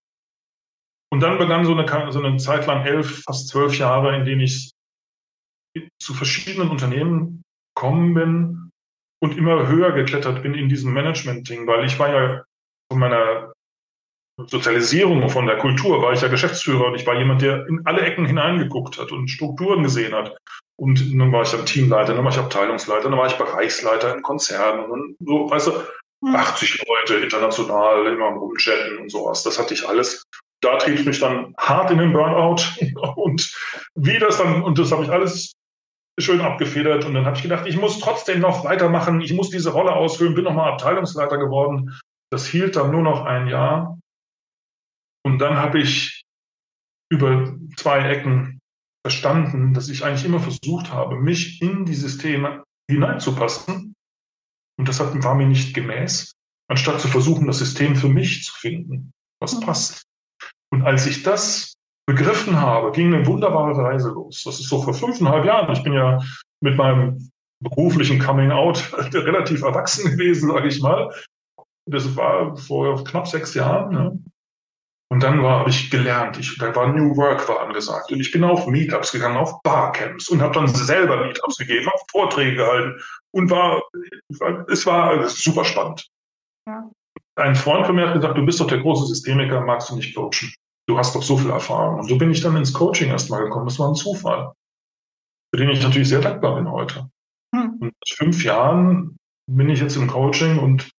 Und dann begann so eine Zeit lang 11, fast 12 Jahre, in denen ich zu verschiedenen Unternehmen gekommen bin und immer höher geklettert bin in diesem Management-Ding, weil ich war ja von meiner Sozialisierung, von der Kultur, war ich ja Geschäftsführer und ich war jemand, der in alle Ecken hineingeguckt hat und Strukturen gesehen hat. Und dann war ich dann Teamleiter, dann war ich Abteilungsleiter, dann war ich Bereichsleiter in Konzernen und so, weißt du, 80 Leute international, immer am Rumchatten und sowas. Das hatte ich alles. Da trieb es mich dann hart in den Burnout und das habe ich alles schön abgefedert und dann habe ich gedacht, ich muss trotzdem noch weitermachen, ich muss diese Rolle ausfüllen, bin nochmal Abteilungsleiter geworden. Das hielt dann nur noch ein Jahr und dann habe ich über 2 Ecken verstanden, dass ich eigentlich immer versucht habe, mich in die Systeme hineinzupassen und das war mir nicht gemäß, anstatt zu versuchen, das System für mich zu finden, was passt. Und als ich das begriffen habe, ging eine wunderbare Reise los. Das ist so vor 5,5 Jahren. Ich bin ja mit meinem beruflichen Coming-out relativ erwachsen gewesen, sage ich mal. Das war vor knapp 6 Jahren. Ne? Und dann habe ich gelernt, da war New Work war angesagt. Und ich bin auf Meetups gegangen, auf Barcamps und habe dann selber Meetups gegeben, habe Vorträge gehalten und es war super spannend. Ja. Ein Freund von mir hat gesagt, du bist doch der große Systemiker, magst du nicht coachen? Du hast doch so viel Erfahrung. Und so bin ich dann ins Coaching erstmal gekommen. Das war ein Zufall, für den ich natürlich sehr dankbar bin heute. Und mit 5 Jahren bin ich jetzt im Coaching und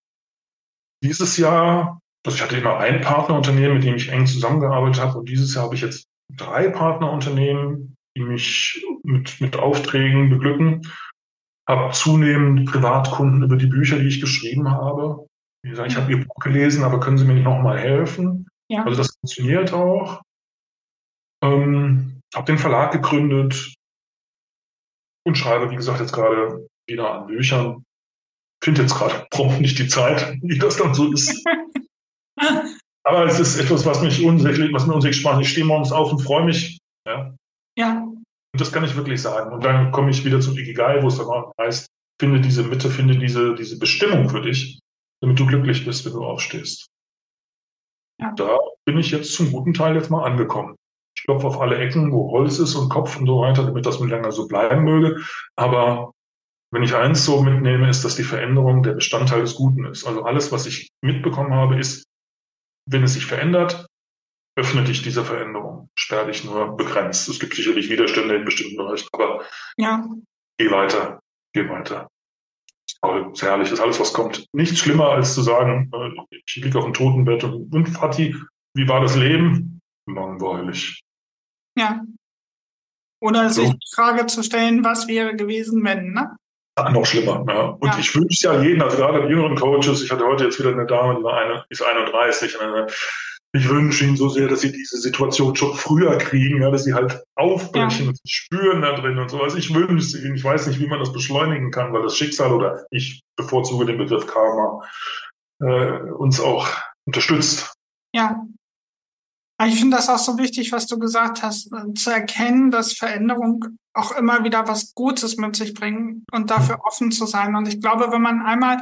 dieses Jahr, also ich hatte immer ein Partnerunternehmen, mit dem ich eng zusammengearbeitet habe und dieses Jahr habe ich jetzt 3 Partnerunternehmen, die mich mit Aufträgen beglücken, habe zunehmend Privatkunden über die Bücher, die ich geschrieben habe. Wie gesagt, ich habe Ihr Buch gelesen, aber können Sie mir nicht nochmal helfen? Ja. Also das funktioniert auch. Habe den Verlag gegründet und schreibe, wie gesagt, jetzt gerade wieder an Büchern. Finde jetzt gerade prompt nicht die Zeit, wie das dann so ist. Aber es ist etwas, was mir unsäglich Spaß macht. Ich stehe morgens auf und freue mich. Ja. Und das kann ich wirklich sagen. Und dann komme ich wieder zum Ikigai, wo es dann auch heißt, finde diese Mitte, finde diese Bestimmung für dich, damit du glücklich bist, wenn du aufstehst. Ja. Da bin ich jetzt zum guten Teil jetzt mal angekommen. Ich klopfe auf alle Ecken, wo Holz ist und Kopf und so weiter, damit das mit länger so bleiben möge. Aber wenn ich eins so mitnehme, ist, dass die Veränderung der Bestandteil des Guten ist. Also alles, was ich mitbekommen habe, ist, wenn es sich verändert, öffne dich dieser Veränderung. Sperre dich nur begrenzt. Es gibt sicherlich Widerstände in bestimmten Bereichen, aber geh weiter. Toll, ist herrlich, ist alles, was kommt. Nichts schlimmer, als zu sagen, ich liege auf dem Totenbett und Vati, wie war das Leben? Langweilig. Ja. Oder sich die Frage zu stellen, was wäre gewesen, wenn, ne? Noch schlimmer, ja. Und ich wünsche es ja jedem, also gerade jüngeren Coaches, ich hatte heute jetzt wieder eine Dame, die ist 31, ich wünsche ihnen so sehr, dass sie diese Situation schon früher kriegen, ja, dass sie halt aufbrechen und spüren da drin und so. Also ich wünsche es ihnen. Ich weiß nicht, wie man das beschleunigen kann, weil das Schicksal, oder ich bevorzuge den Begriff Karma, uns auch unterstützt. Ja. Aber ich finde das auch so wichtig, was du gesagt hast, zu erkennen, dass Veränderung auch immer wieder was Gutes mit sich bringt und dafür offen zu sein. Und ich glaube, wenn man einmal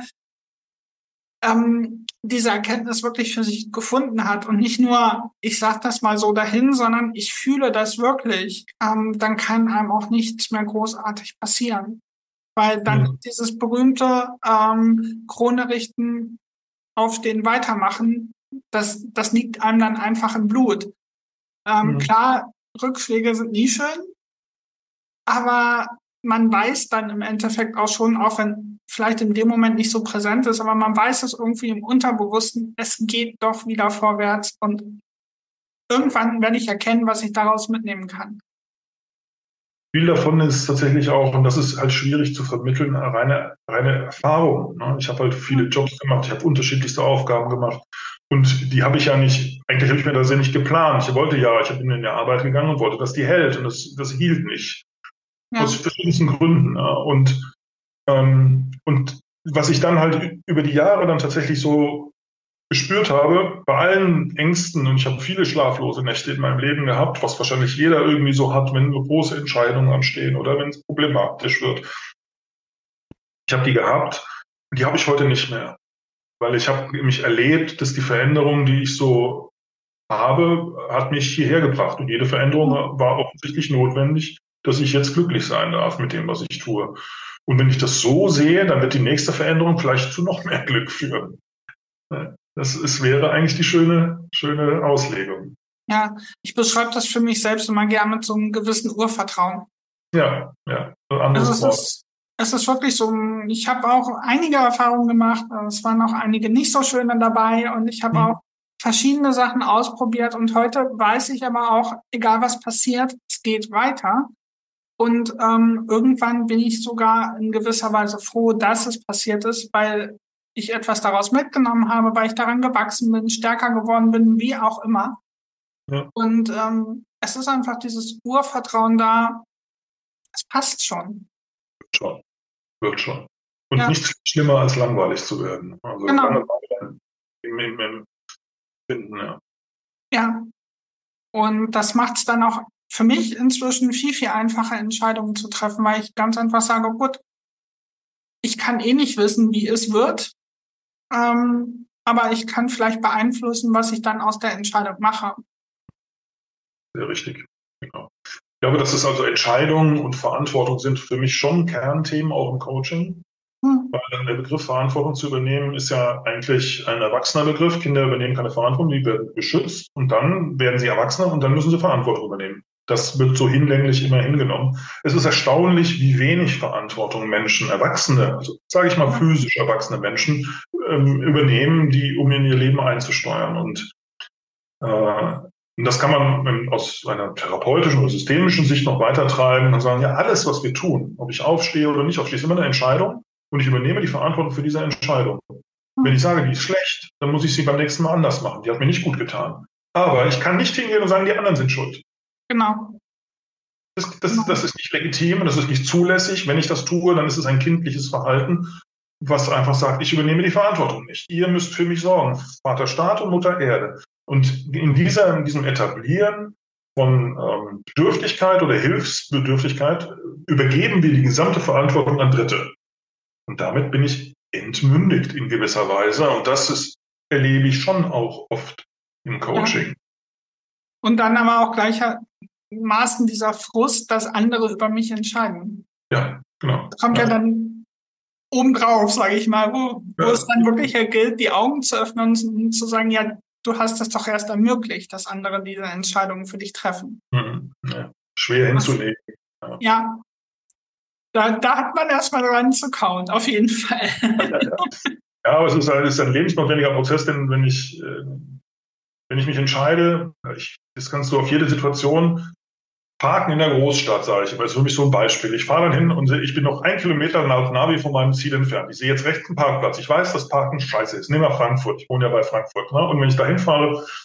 diese Erkenntnis wirklich für sich gefunden hat und nicht nur, ich sage das mal so dahin, sondern ich fühle das wirklich, dann kann einem auch nichts mehr großartig passieren. Weil dann dieses berühmte Krone richten, aufstehen, weitermachen, das liegt einem dann einfach im Blut. Klar, Rückschläge sind nie schön, aber man weiß dann im Endeffekt auch schon, auch wenn vielleicht in dem Moment nicht so präsent ist, aber man weiß es irgendwie im Unterbewussten, es geht doch wieder vorwärts und irgendwann werde ich erkennen, was ich daraus mitnehmen kann. Viel davon ist tatsächlich auch, und das ist halt schwierig zu vermitteln, reine Erfahrung. Ne? Ich habe halt viele Jobs gemacht, ich habe unterschiedlichste Aufgaben gemacht und die habe ich ja nicht, eigentlich habe ich mir das ja nicht geplant. Ich bin in die Arbeit gegangen und wollte, dass die hält und das hielt nicht. Ja. Aus verschiedensten Gründen. Ja. Und was ich dann halt über die Jahre dann tatsächlich so gespürt habe, bei allen Ängsten, und ich habe viele schlaflose Nächte in meinem Leben gehabt, was wahrscheinlich jeder irgendwie so hat, wenn große Entscheidungen anstehen oder wenn es problematisch wird. Ich habe die gehabt und die habe ich heute nicht mehr, weil ich habe mich erlebt, dass die Veränderung, die ich so habe, hat mich hierher gebracht und jede Veränderung war offensichtlich notwendig, dass ich jetzt glücklich sein darf mit dem, was ich tue. Und wenn ich das so sehe, dann wird die nächste Veränderung vielleicht zu noch mehr Glück führen. Wäre eigentlich die schöne Auslegung. Ja, ich beschreibe das für mich selbst immer gerne mit so einem gewissen Urvertrauen. Ja. Also es ist wirklich so, ich habe auch einige Erfahrungen gemacht, es waren auch einige nicht so schöne dabei und ich habe auch verschiedene Sachen ausprobiert und heute weiß ich aber auch, egal was passiert, es geht weiter. Und irgendwann bin ich sogar in gewisser Weise froh, dass es passiert ist, weil ich etwas daraus mitgenommen habe, weil ich daran gewachsen bin, stärker geworden bin, wie auch immer. Ja. Und es ist einfach dieses Urvertrauen da, es passt schon. Wird schon. Und nichts schlimmer als langweilig zu werden. Also genau. Langeweile im Finden, ja. Ja. Und das macht es dann auch für mich inzwischen viel, viel einfacher, Entscheidungen zu treffen, weil ich ganz einfach sage, gut, ich kann eh nicht wissen, wie es wird, aber ich kann vielleicht beeinflussen, was ich dann aus der Entscheidung mache. Sehr richtig, genau. Ich glaube, dass es also Entscheidungen und Verantwortung sind für mich schon Kernthemen auch im Coaching. Weil der Begriff Verantwortung zu übernehmen ist ja eigentlich ein erwachsener Begriff. Kinder übernehmen keine Verantwortung, die werden geschützt und dann werden sie Erwachsene und dann müssen sie Verantwortung übernehmen. Das wird so hinlänglich immer hingenommen. Es ist erstaunlich, wie wenig Verantwortung Menschen, Erwachsene, also sage ich mal physisch erwachsene Menschen, übernehmen, um in ihr Leben einzusteuern. Und das kann man aus einer therapeutischen oder systemischen Sicht noch weiter treiben und sagen, ja, alles, was wir tun, ob ich aufstehe oder nicht aufstehe, ist immer eine Entscheidung und ich übernehme die Verantwortung für diese Entscheidung. Wenn ich sage, die ist schlecht, dann muss ich sie beim nächsten Mal anders machen. Die hat mir nicht gut getan. Aber ich kann nicht hingehen und sagen, die anderen sind schuld. Genau. Das ist nicht legitim und das ist nicht zulässig. Wenn ich das tue, dann ist es ein kindliches Verhalten, was einfach sagt, ich übernehme die Verantwortung nicht. Ihr müsst für mich sorgen, Vater Staat und Mutter Erde. Und in diesem Etablieren von Bedürftigkeit oder Hilfsbedürftigkeit übergeben wir die gesamte Verantwortung an Dritte. Und damit bin ich entmündigt in gewisser Weise. Und erlebe ich schon auch oft im Coaching. Ja. Und dann aber auch gleichermaßen dieser Frust, dass andere über mich entscheiden. Ja, genau. Das kommt ja dann obendrauf, sage ich mal, wo es dann wirklich gilt, die Augen zu öffnen und zu sagen, ja, du hast es doch erst ermöglicht, dass andere diese Entscheidungen für dich treffen. Ja. Schwer hinzunehmen. Ja. Da hat man erstmal dran zu kauen, auf jeden Fall. Ja, aber es ist ein lebensnotwendiger Prozess, denn wenn ich mich entscheide, das kannst du auf jede Situation parken in der Großstadt, sage ich. Aber das ist für mich so ein Beispiel. Ich fahre dann hin und ich bin noch 1 Kilometer laut Navi von meinem Ziel entfernt. Ich sehe jetzt rechts einen Parkplatz. Ich weiß, dass Parken scheiße ist. Nehmen wir Frankfurt. Ich wohne ja bei Frankfurt. Ne? Und wenn ich da hinfahre,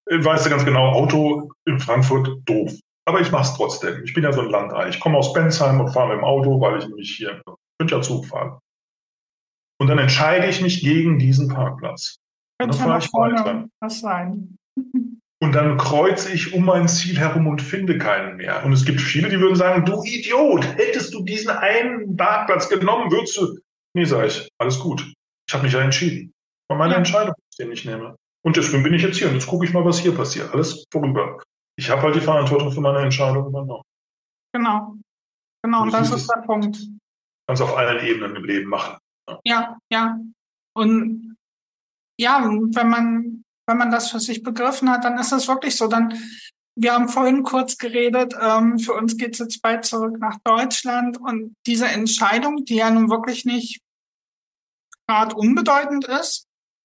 weißt du ganz genau, Auto in Frankfurt, doof. Aber ich mache es trotzdem. Ich bin ja so ein Landei. Ich komme aus Bensheim und fahre mit dem Auto, weil ich nämlich hier, könnte ja Zug fahren. Und dann entscheide ich mich gegen diesen Parkplatz. Und dann Könnte ja fahre noch ich weiter. vorne was sein. Und dann kreuze ich um mein Ziel herum und finde keinen mehr. Und es gibt viele, die würden sagen, du Idiot, hättest du diesen einen Parkplatz genommen, würdest du... Nee, sage ich, alles gut. Ich habe mich ja entschieden. War meine Entscheidung, den ich nehme. Und deswegen bin ich jetzt hier. Und jetzt gucke ich mal, was hier passiert. Alles vorüber. Ich habe halt die Verantwortung für meine Entscheidung übernommen. Genau. Und das ist der Punkt. Kannst auf allen Ebenen im Leben machen. Ja. Und ja, wenn man das für sich begriffen hat, dann ist es wirklich so. Wir haben vorhin kurz geredet, für uns geht es jetzt bald zurück nach Deutschland und diese Entscheidung, die ja nun wirklich nicht gerade unbedeutend ist,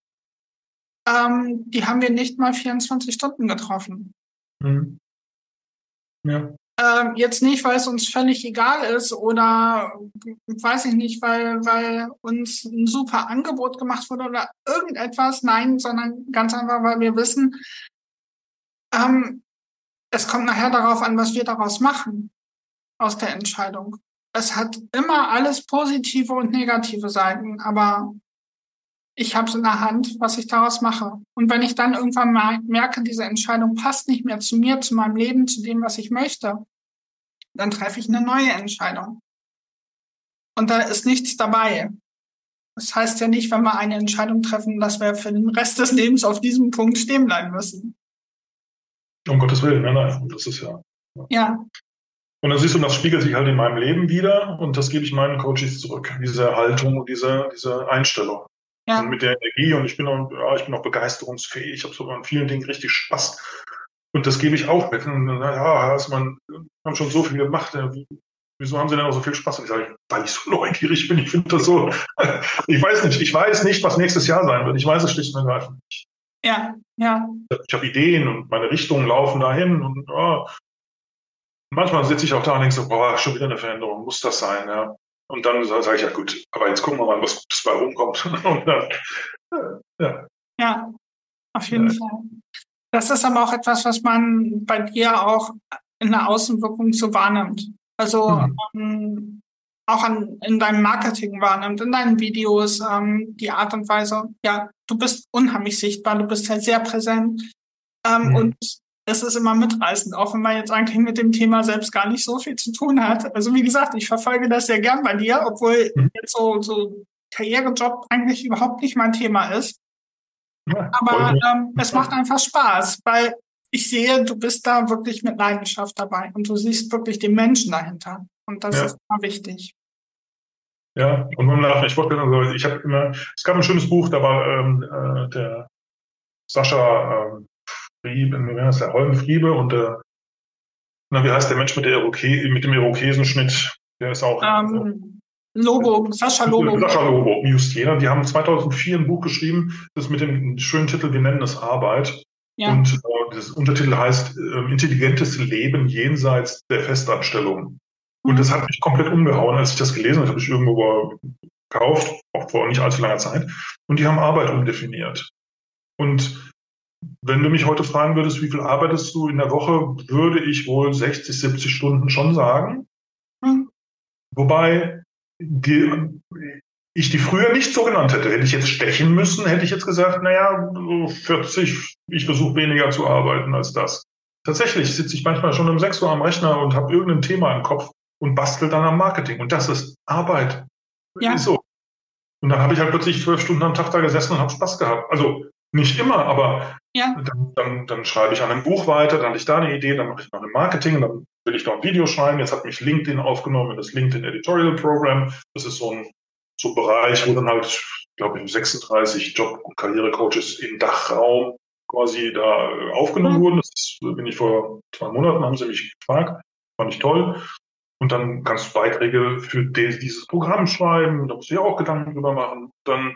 die haben wir nicht mal 24 Stunden getroffen. Mhm. Ja. Jetzt nicht, weil es uns völlig egal ist oder weiß ich nicht, weil uns ein super Angebot gemacht wurde oder irgendetwas. Nein, sondern ganz einfach, weil wir wissen, es kommt nachher darauf an, was wir daraus machen aus der Entscheidung. Es hat immer alles positive und negative Seiten, aber ich habe es in der Hand, was ich daraus mache. Und wenn ich dann irgendwann mal merke, diese Entscheidung passt nicht mehr zu mir, zu meinem Leben, zu dem, was ich möchte, dann treffe ich eine neue Entscheidung. Und da ist nichts dabei. Das heißt ja nicht, wenn wir eine Entscheidung treffen, dass wir für den Rest des Lebens auf diesem Punkt stehen bleiben müssen. Um Gottes Willen, nein, das ist ja. Ja. Und dann siehst du, das spiegelt sich halt in meinem Leben wieder und das gebe ich meinen Coaches zurück. Diese Haltung und diese Einstellung. Ja. Und mit der Energie und ich bin auch begeisterungsfähig. Ich habe sogar an vielen Dingen richtig Spaß. Und das gebe ich auch mit. Und haben schon so viel gemacht. Wieso haben Sie denn auch so viel Spaß? Und ich sage, weil ich so neugierig bin. Ich finde das so. Ich weiß nicht, was nächstes Jahr sein wird. Ich weiß es schlicht und ergreifend nicht. Ja. Ich habe Ideen und meine Richtungen laufen dahin. Und manchmal sitze ich auch da und denke so, schon wieder eine Veränderung. Muss das sein? Ja. Und dann sage ich, ja gut, aber jetzt gucken wir mal, was Gutes bei rumkommt. Und dann, ja, auf jeden Fall. Das ist aber auch etwas, was man bei dir auch in der Außenwirkung so wahrnimmt. Also auch in deinem Marketing wahrnimmt, in deinen Videos, die Art und Weise. Ja, du bist unheimlich sichtbar, du bist halt sehr präsent. Und es ist immer mitreißend, auch wenn man jetzt eigentlich mit dem Thema selbst gar nicht so viel zu tun hat. Also wie gesagt, ich verfolge das sehr gern bei dir, obwohl jetzt so Karrierejob eigentlich überhaupt nicht mein Thema ist. Ja, aber es macht einfach Spaß, weil ich sehe, du bist da wirklich mit Leidenschaft dabei und du siehst wirklich den Menschen dahinter. Und das ist immer wichtig. Ja, und beim Laufen, es gab ein schönes Buch, da war der Sascha der Holmfriebe und wie heißt der Mensch mit dem Irokesenschnitt? Der ist auch Sascha Lobo. Sascha Lobo, just jener. Die haben 2004 ein Buch geschrieben, das mit dem schönen Titel Wir nennen es Arbeit. Ja. Und das Untertitel heißt Intelligentes Leben jenseits der Festanstellung. Und das hat mich komplett umgehauen, als ich das gelesen habe. Das habe ich irgendwo gekauft, auch vor nicht allzu langer Zeit. Und die haben Arbeit umdefiniert. Und wenn du mich heute fragen würdest, wie viel arbeitest du in der Woche, würde ich wohl 60, 70 Stunden schon sagen. Wobei ich die früher nicht so genannt hätte. Hätte ich jetzt stechen müssen, hätte ich jetzt gesagt, 40, ich versuche weniger zu arbeiten als das. Tatsächlich sitze ich manchmal schon um 6 Uhr am Rechner und habe irgendein Thema im Kopf und bastel dann am Marketing. Und das ist Arbeit. Ja. Ist so. Und dann habe ich halt plötzlich 12 Stunden am Tag da gesessen und habe Spaß gehabt. Also nicht immer, aber dann schreibe ich an einem Buch weiter, dann hatte ich da eine Idee, dann mache ich noch ein Marketing, dann will ich noch ein Video schreiben. Jetzt hat mich LinkedIn aufgenommen in das LinkedIn Editorial Program. Das ist so ein Bereich, wo dann halt, glaube ich, 36 Job- und Karrierecoaches im Dachraum quasi da aufgenommen wurden. Das bin ich vor 2 Monaten, haben sie mich gefragt. Fand ich toll. Und dann kannst du Beiträge für dieses Programm schreiben. Da musst du ja auch Gedanken drüber machen.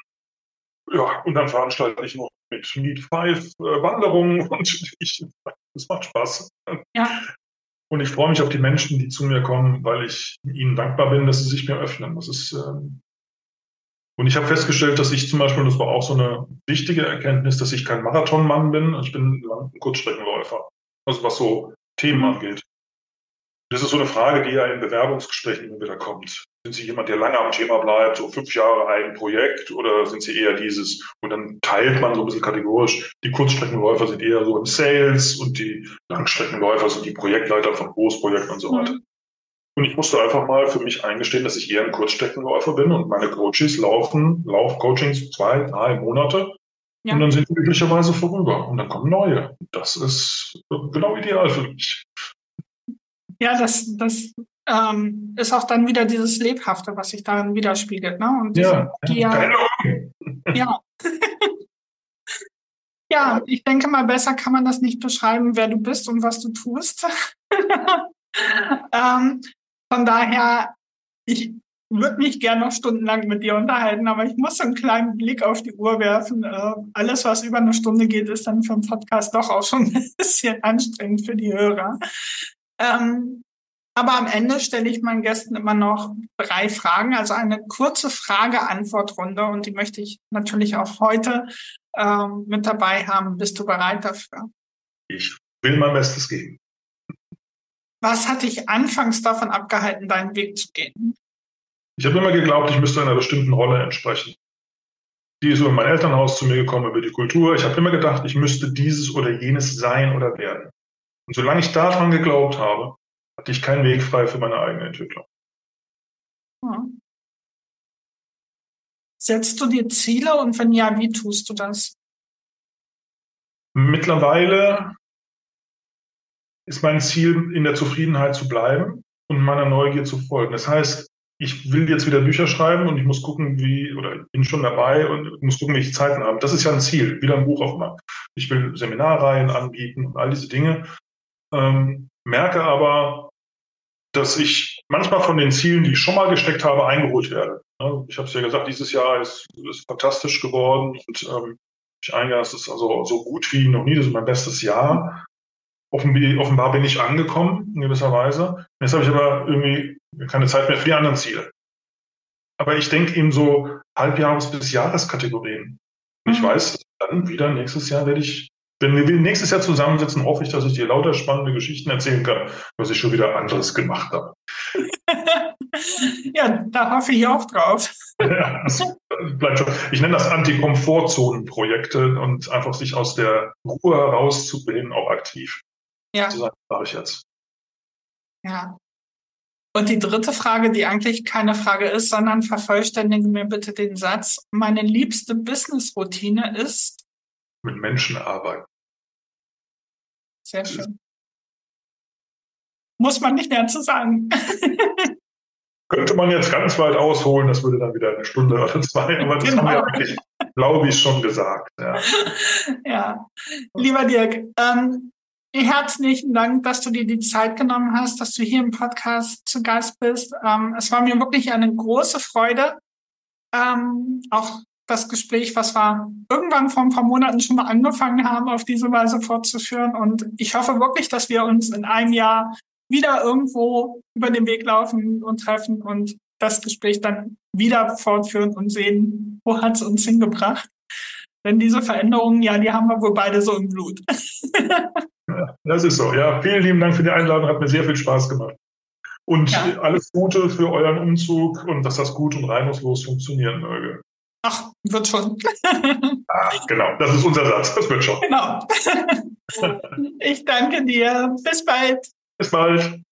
Und dann veranstalte ich noch mit Meet 5 Wanderungen und das macht Spaß. Ja. Und ich freue mich auf die Menschen, die zu mir kommen, weil ich ihnen dankbar bin, dass sie sich mir öffnen. Das ist Und ich habe festgestellt, dass ich zum Beispiel, das war auch so eine wichtige Erkenntnis, dass ich kein Marathonmann bin. Ich bin ein Kurzstreckenläufer, also was so Themen angeht. Das ist so eine Frage, die ja in Bewerbungsgesprächen immer wieder kommt. Sind Sie jemand, der lange am Thema bleibt, so 5 Jahre ein Projekt, oder sind Sie eher dieses? Und dann teilt man so ein bisschen kategorisch. Die Kurzstreckenläufer sind eher so im Sales und die Langstreckenläufer sind die Projektleiter von Großprojekten und so weiter. Und ich musste einfach mal für mich eingestehen, dass ich eher ein Kurzstreckenläufer bin und meine Coaches Laufcoachings 2, 3 Monate. Ja. Und dann sind die üblicherweise vorüber und dann kommen neue. Das ist genau ideal für mich. Ja, das ist auch dann wieder dieses Lebhafte, was sich darin widerspiegelt, ne? Und ja. Ja, ich denke mal, besser kann man das nicht beschreiben, wer du bist und was du tust. Von daher, ich würde mich gerne noch stundenlang mit dir unterhalten, aber ich muss so einen kleinen Blick auf die Uhr werfen. Alles, was über eine Stunde geht, ist dann für einen Podcast doch auch schon ein bisschen anstrengend für die Hörer. Aber am Ende stelle ich meinen Gästen immer noch 3 Fragen, also eine kurze Frage-Antwort-Runde, und die möchte ich natürlich auch heute mit dabei haben. Bist du bereit dafür? Ich will mein Bestes geben. Was hat dich anfangs davon abgehalten, deinen Weg zu gehen? Ich habe immer geglaubt, ich müsste einer bestimmten Rolle entsprechen. Die ist über mein Elternhaus zu mir gekommen, über die Kultur. Ich habe immer gedacht, ich müsste dieses oder jenes sein oder werden. Und solange ich daran geglaubt habe, hatte ich keinen Weg frei für meine eigene Entwicklung. Hm. Setzt du dir Ziele, und wenn ja, wie tust du das? Mittlerweile ist mein Ziel, in der Zufriedenheit zu bleiben und meiner Neugier zu folgen. Das heißt, ich will jetzt wieder Bücher schreiben und ich muss gucken, ich bin schon dabei und muss gucken, welche Zeiten haben. Das ist ja ein Ziel, wieder ein Buch aufmachen. Ich will Seminarreihen anbieten und all diese Dinge. Merke aber, dass ich manchmal von den Zielen, die ich schon mal gesteckt habe, eingeholt werde. Ich habe es ja gesagt, dieses Jahr ist fantastisch geworden und ich eingehe, es ist also so gut wie noch nie, das ist mein bestes Jahr. Offenbar bin ich angekommen, in gewisser Weise. Jetzt habe ich aber irgendwie keine Zeit mehr für die anderen Ziele. Aber ich denke in so Halbjahres- bis Jahreskategorien. Ich weiß, dann wieder nächstes Jahr wenn wir nächstes Jahr zusammensitzen, hoffe ich, dass ich dir lauter spannende Geschichten erzählen kann, was ich schon wieder anderes gemacht habe. Ja, da hoffe ich auch drauf. Ja, das bleibt schon. Ich nenne das Anti-Komfortzonen-Projekte und einfach sich aus der Ruhe herauszubilden, auch aktiv. Ja. So sage ich jetzt. Ja. Und die dritte Frage, die eigentlich keine Frage ist, sondern vervollständige mir bitte den Satz: Meine liebste Business-Routine ist? Mit Menschen arbeiten. Sehr schön. Muss man nicht mehr zu sagen. Könnte man jetzt ganz weit ausholen, das würde dann wieder 1 Stunde oder 2, aber das haben wir eigentlich, glaube ich, schon gesagt. Ja, ja. Lieber Dirk, herzlichen Dank, dass du dir die Zeit genommen hast, dass du hier im Podcast zu Gast bist. Es war mir wirklich eine große Freude. Auch das Gespräch, was wir irgendwann vor ein paar Monaten schon mal angefangen haben, auf diese Weise fortzuführen. Und ich hoffe wirklich, dass wir uns in einem Jahr wieder irgendwo über den Weg laufen und treffen und das Gespräch dann wieder fortführen und sehen, wo hat es uns hingebracht. Denn diese Veränderungen, ja, die haben wir wohl beide so im Blut. Ja, das ist so. Ja, vielen lieben Dank für die Einladung, hat mir sehr viel Spaß gemacht. Und alles Gute für euren Umzug und dass das gut und reibungslos funktionieren möge. Ach, wird schon. Genau, das ist unser Satz, das wird schon. Genau. Ich danke dir. Bis bald. Bis bald.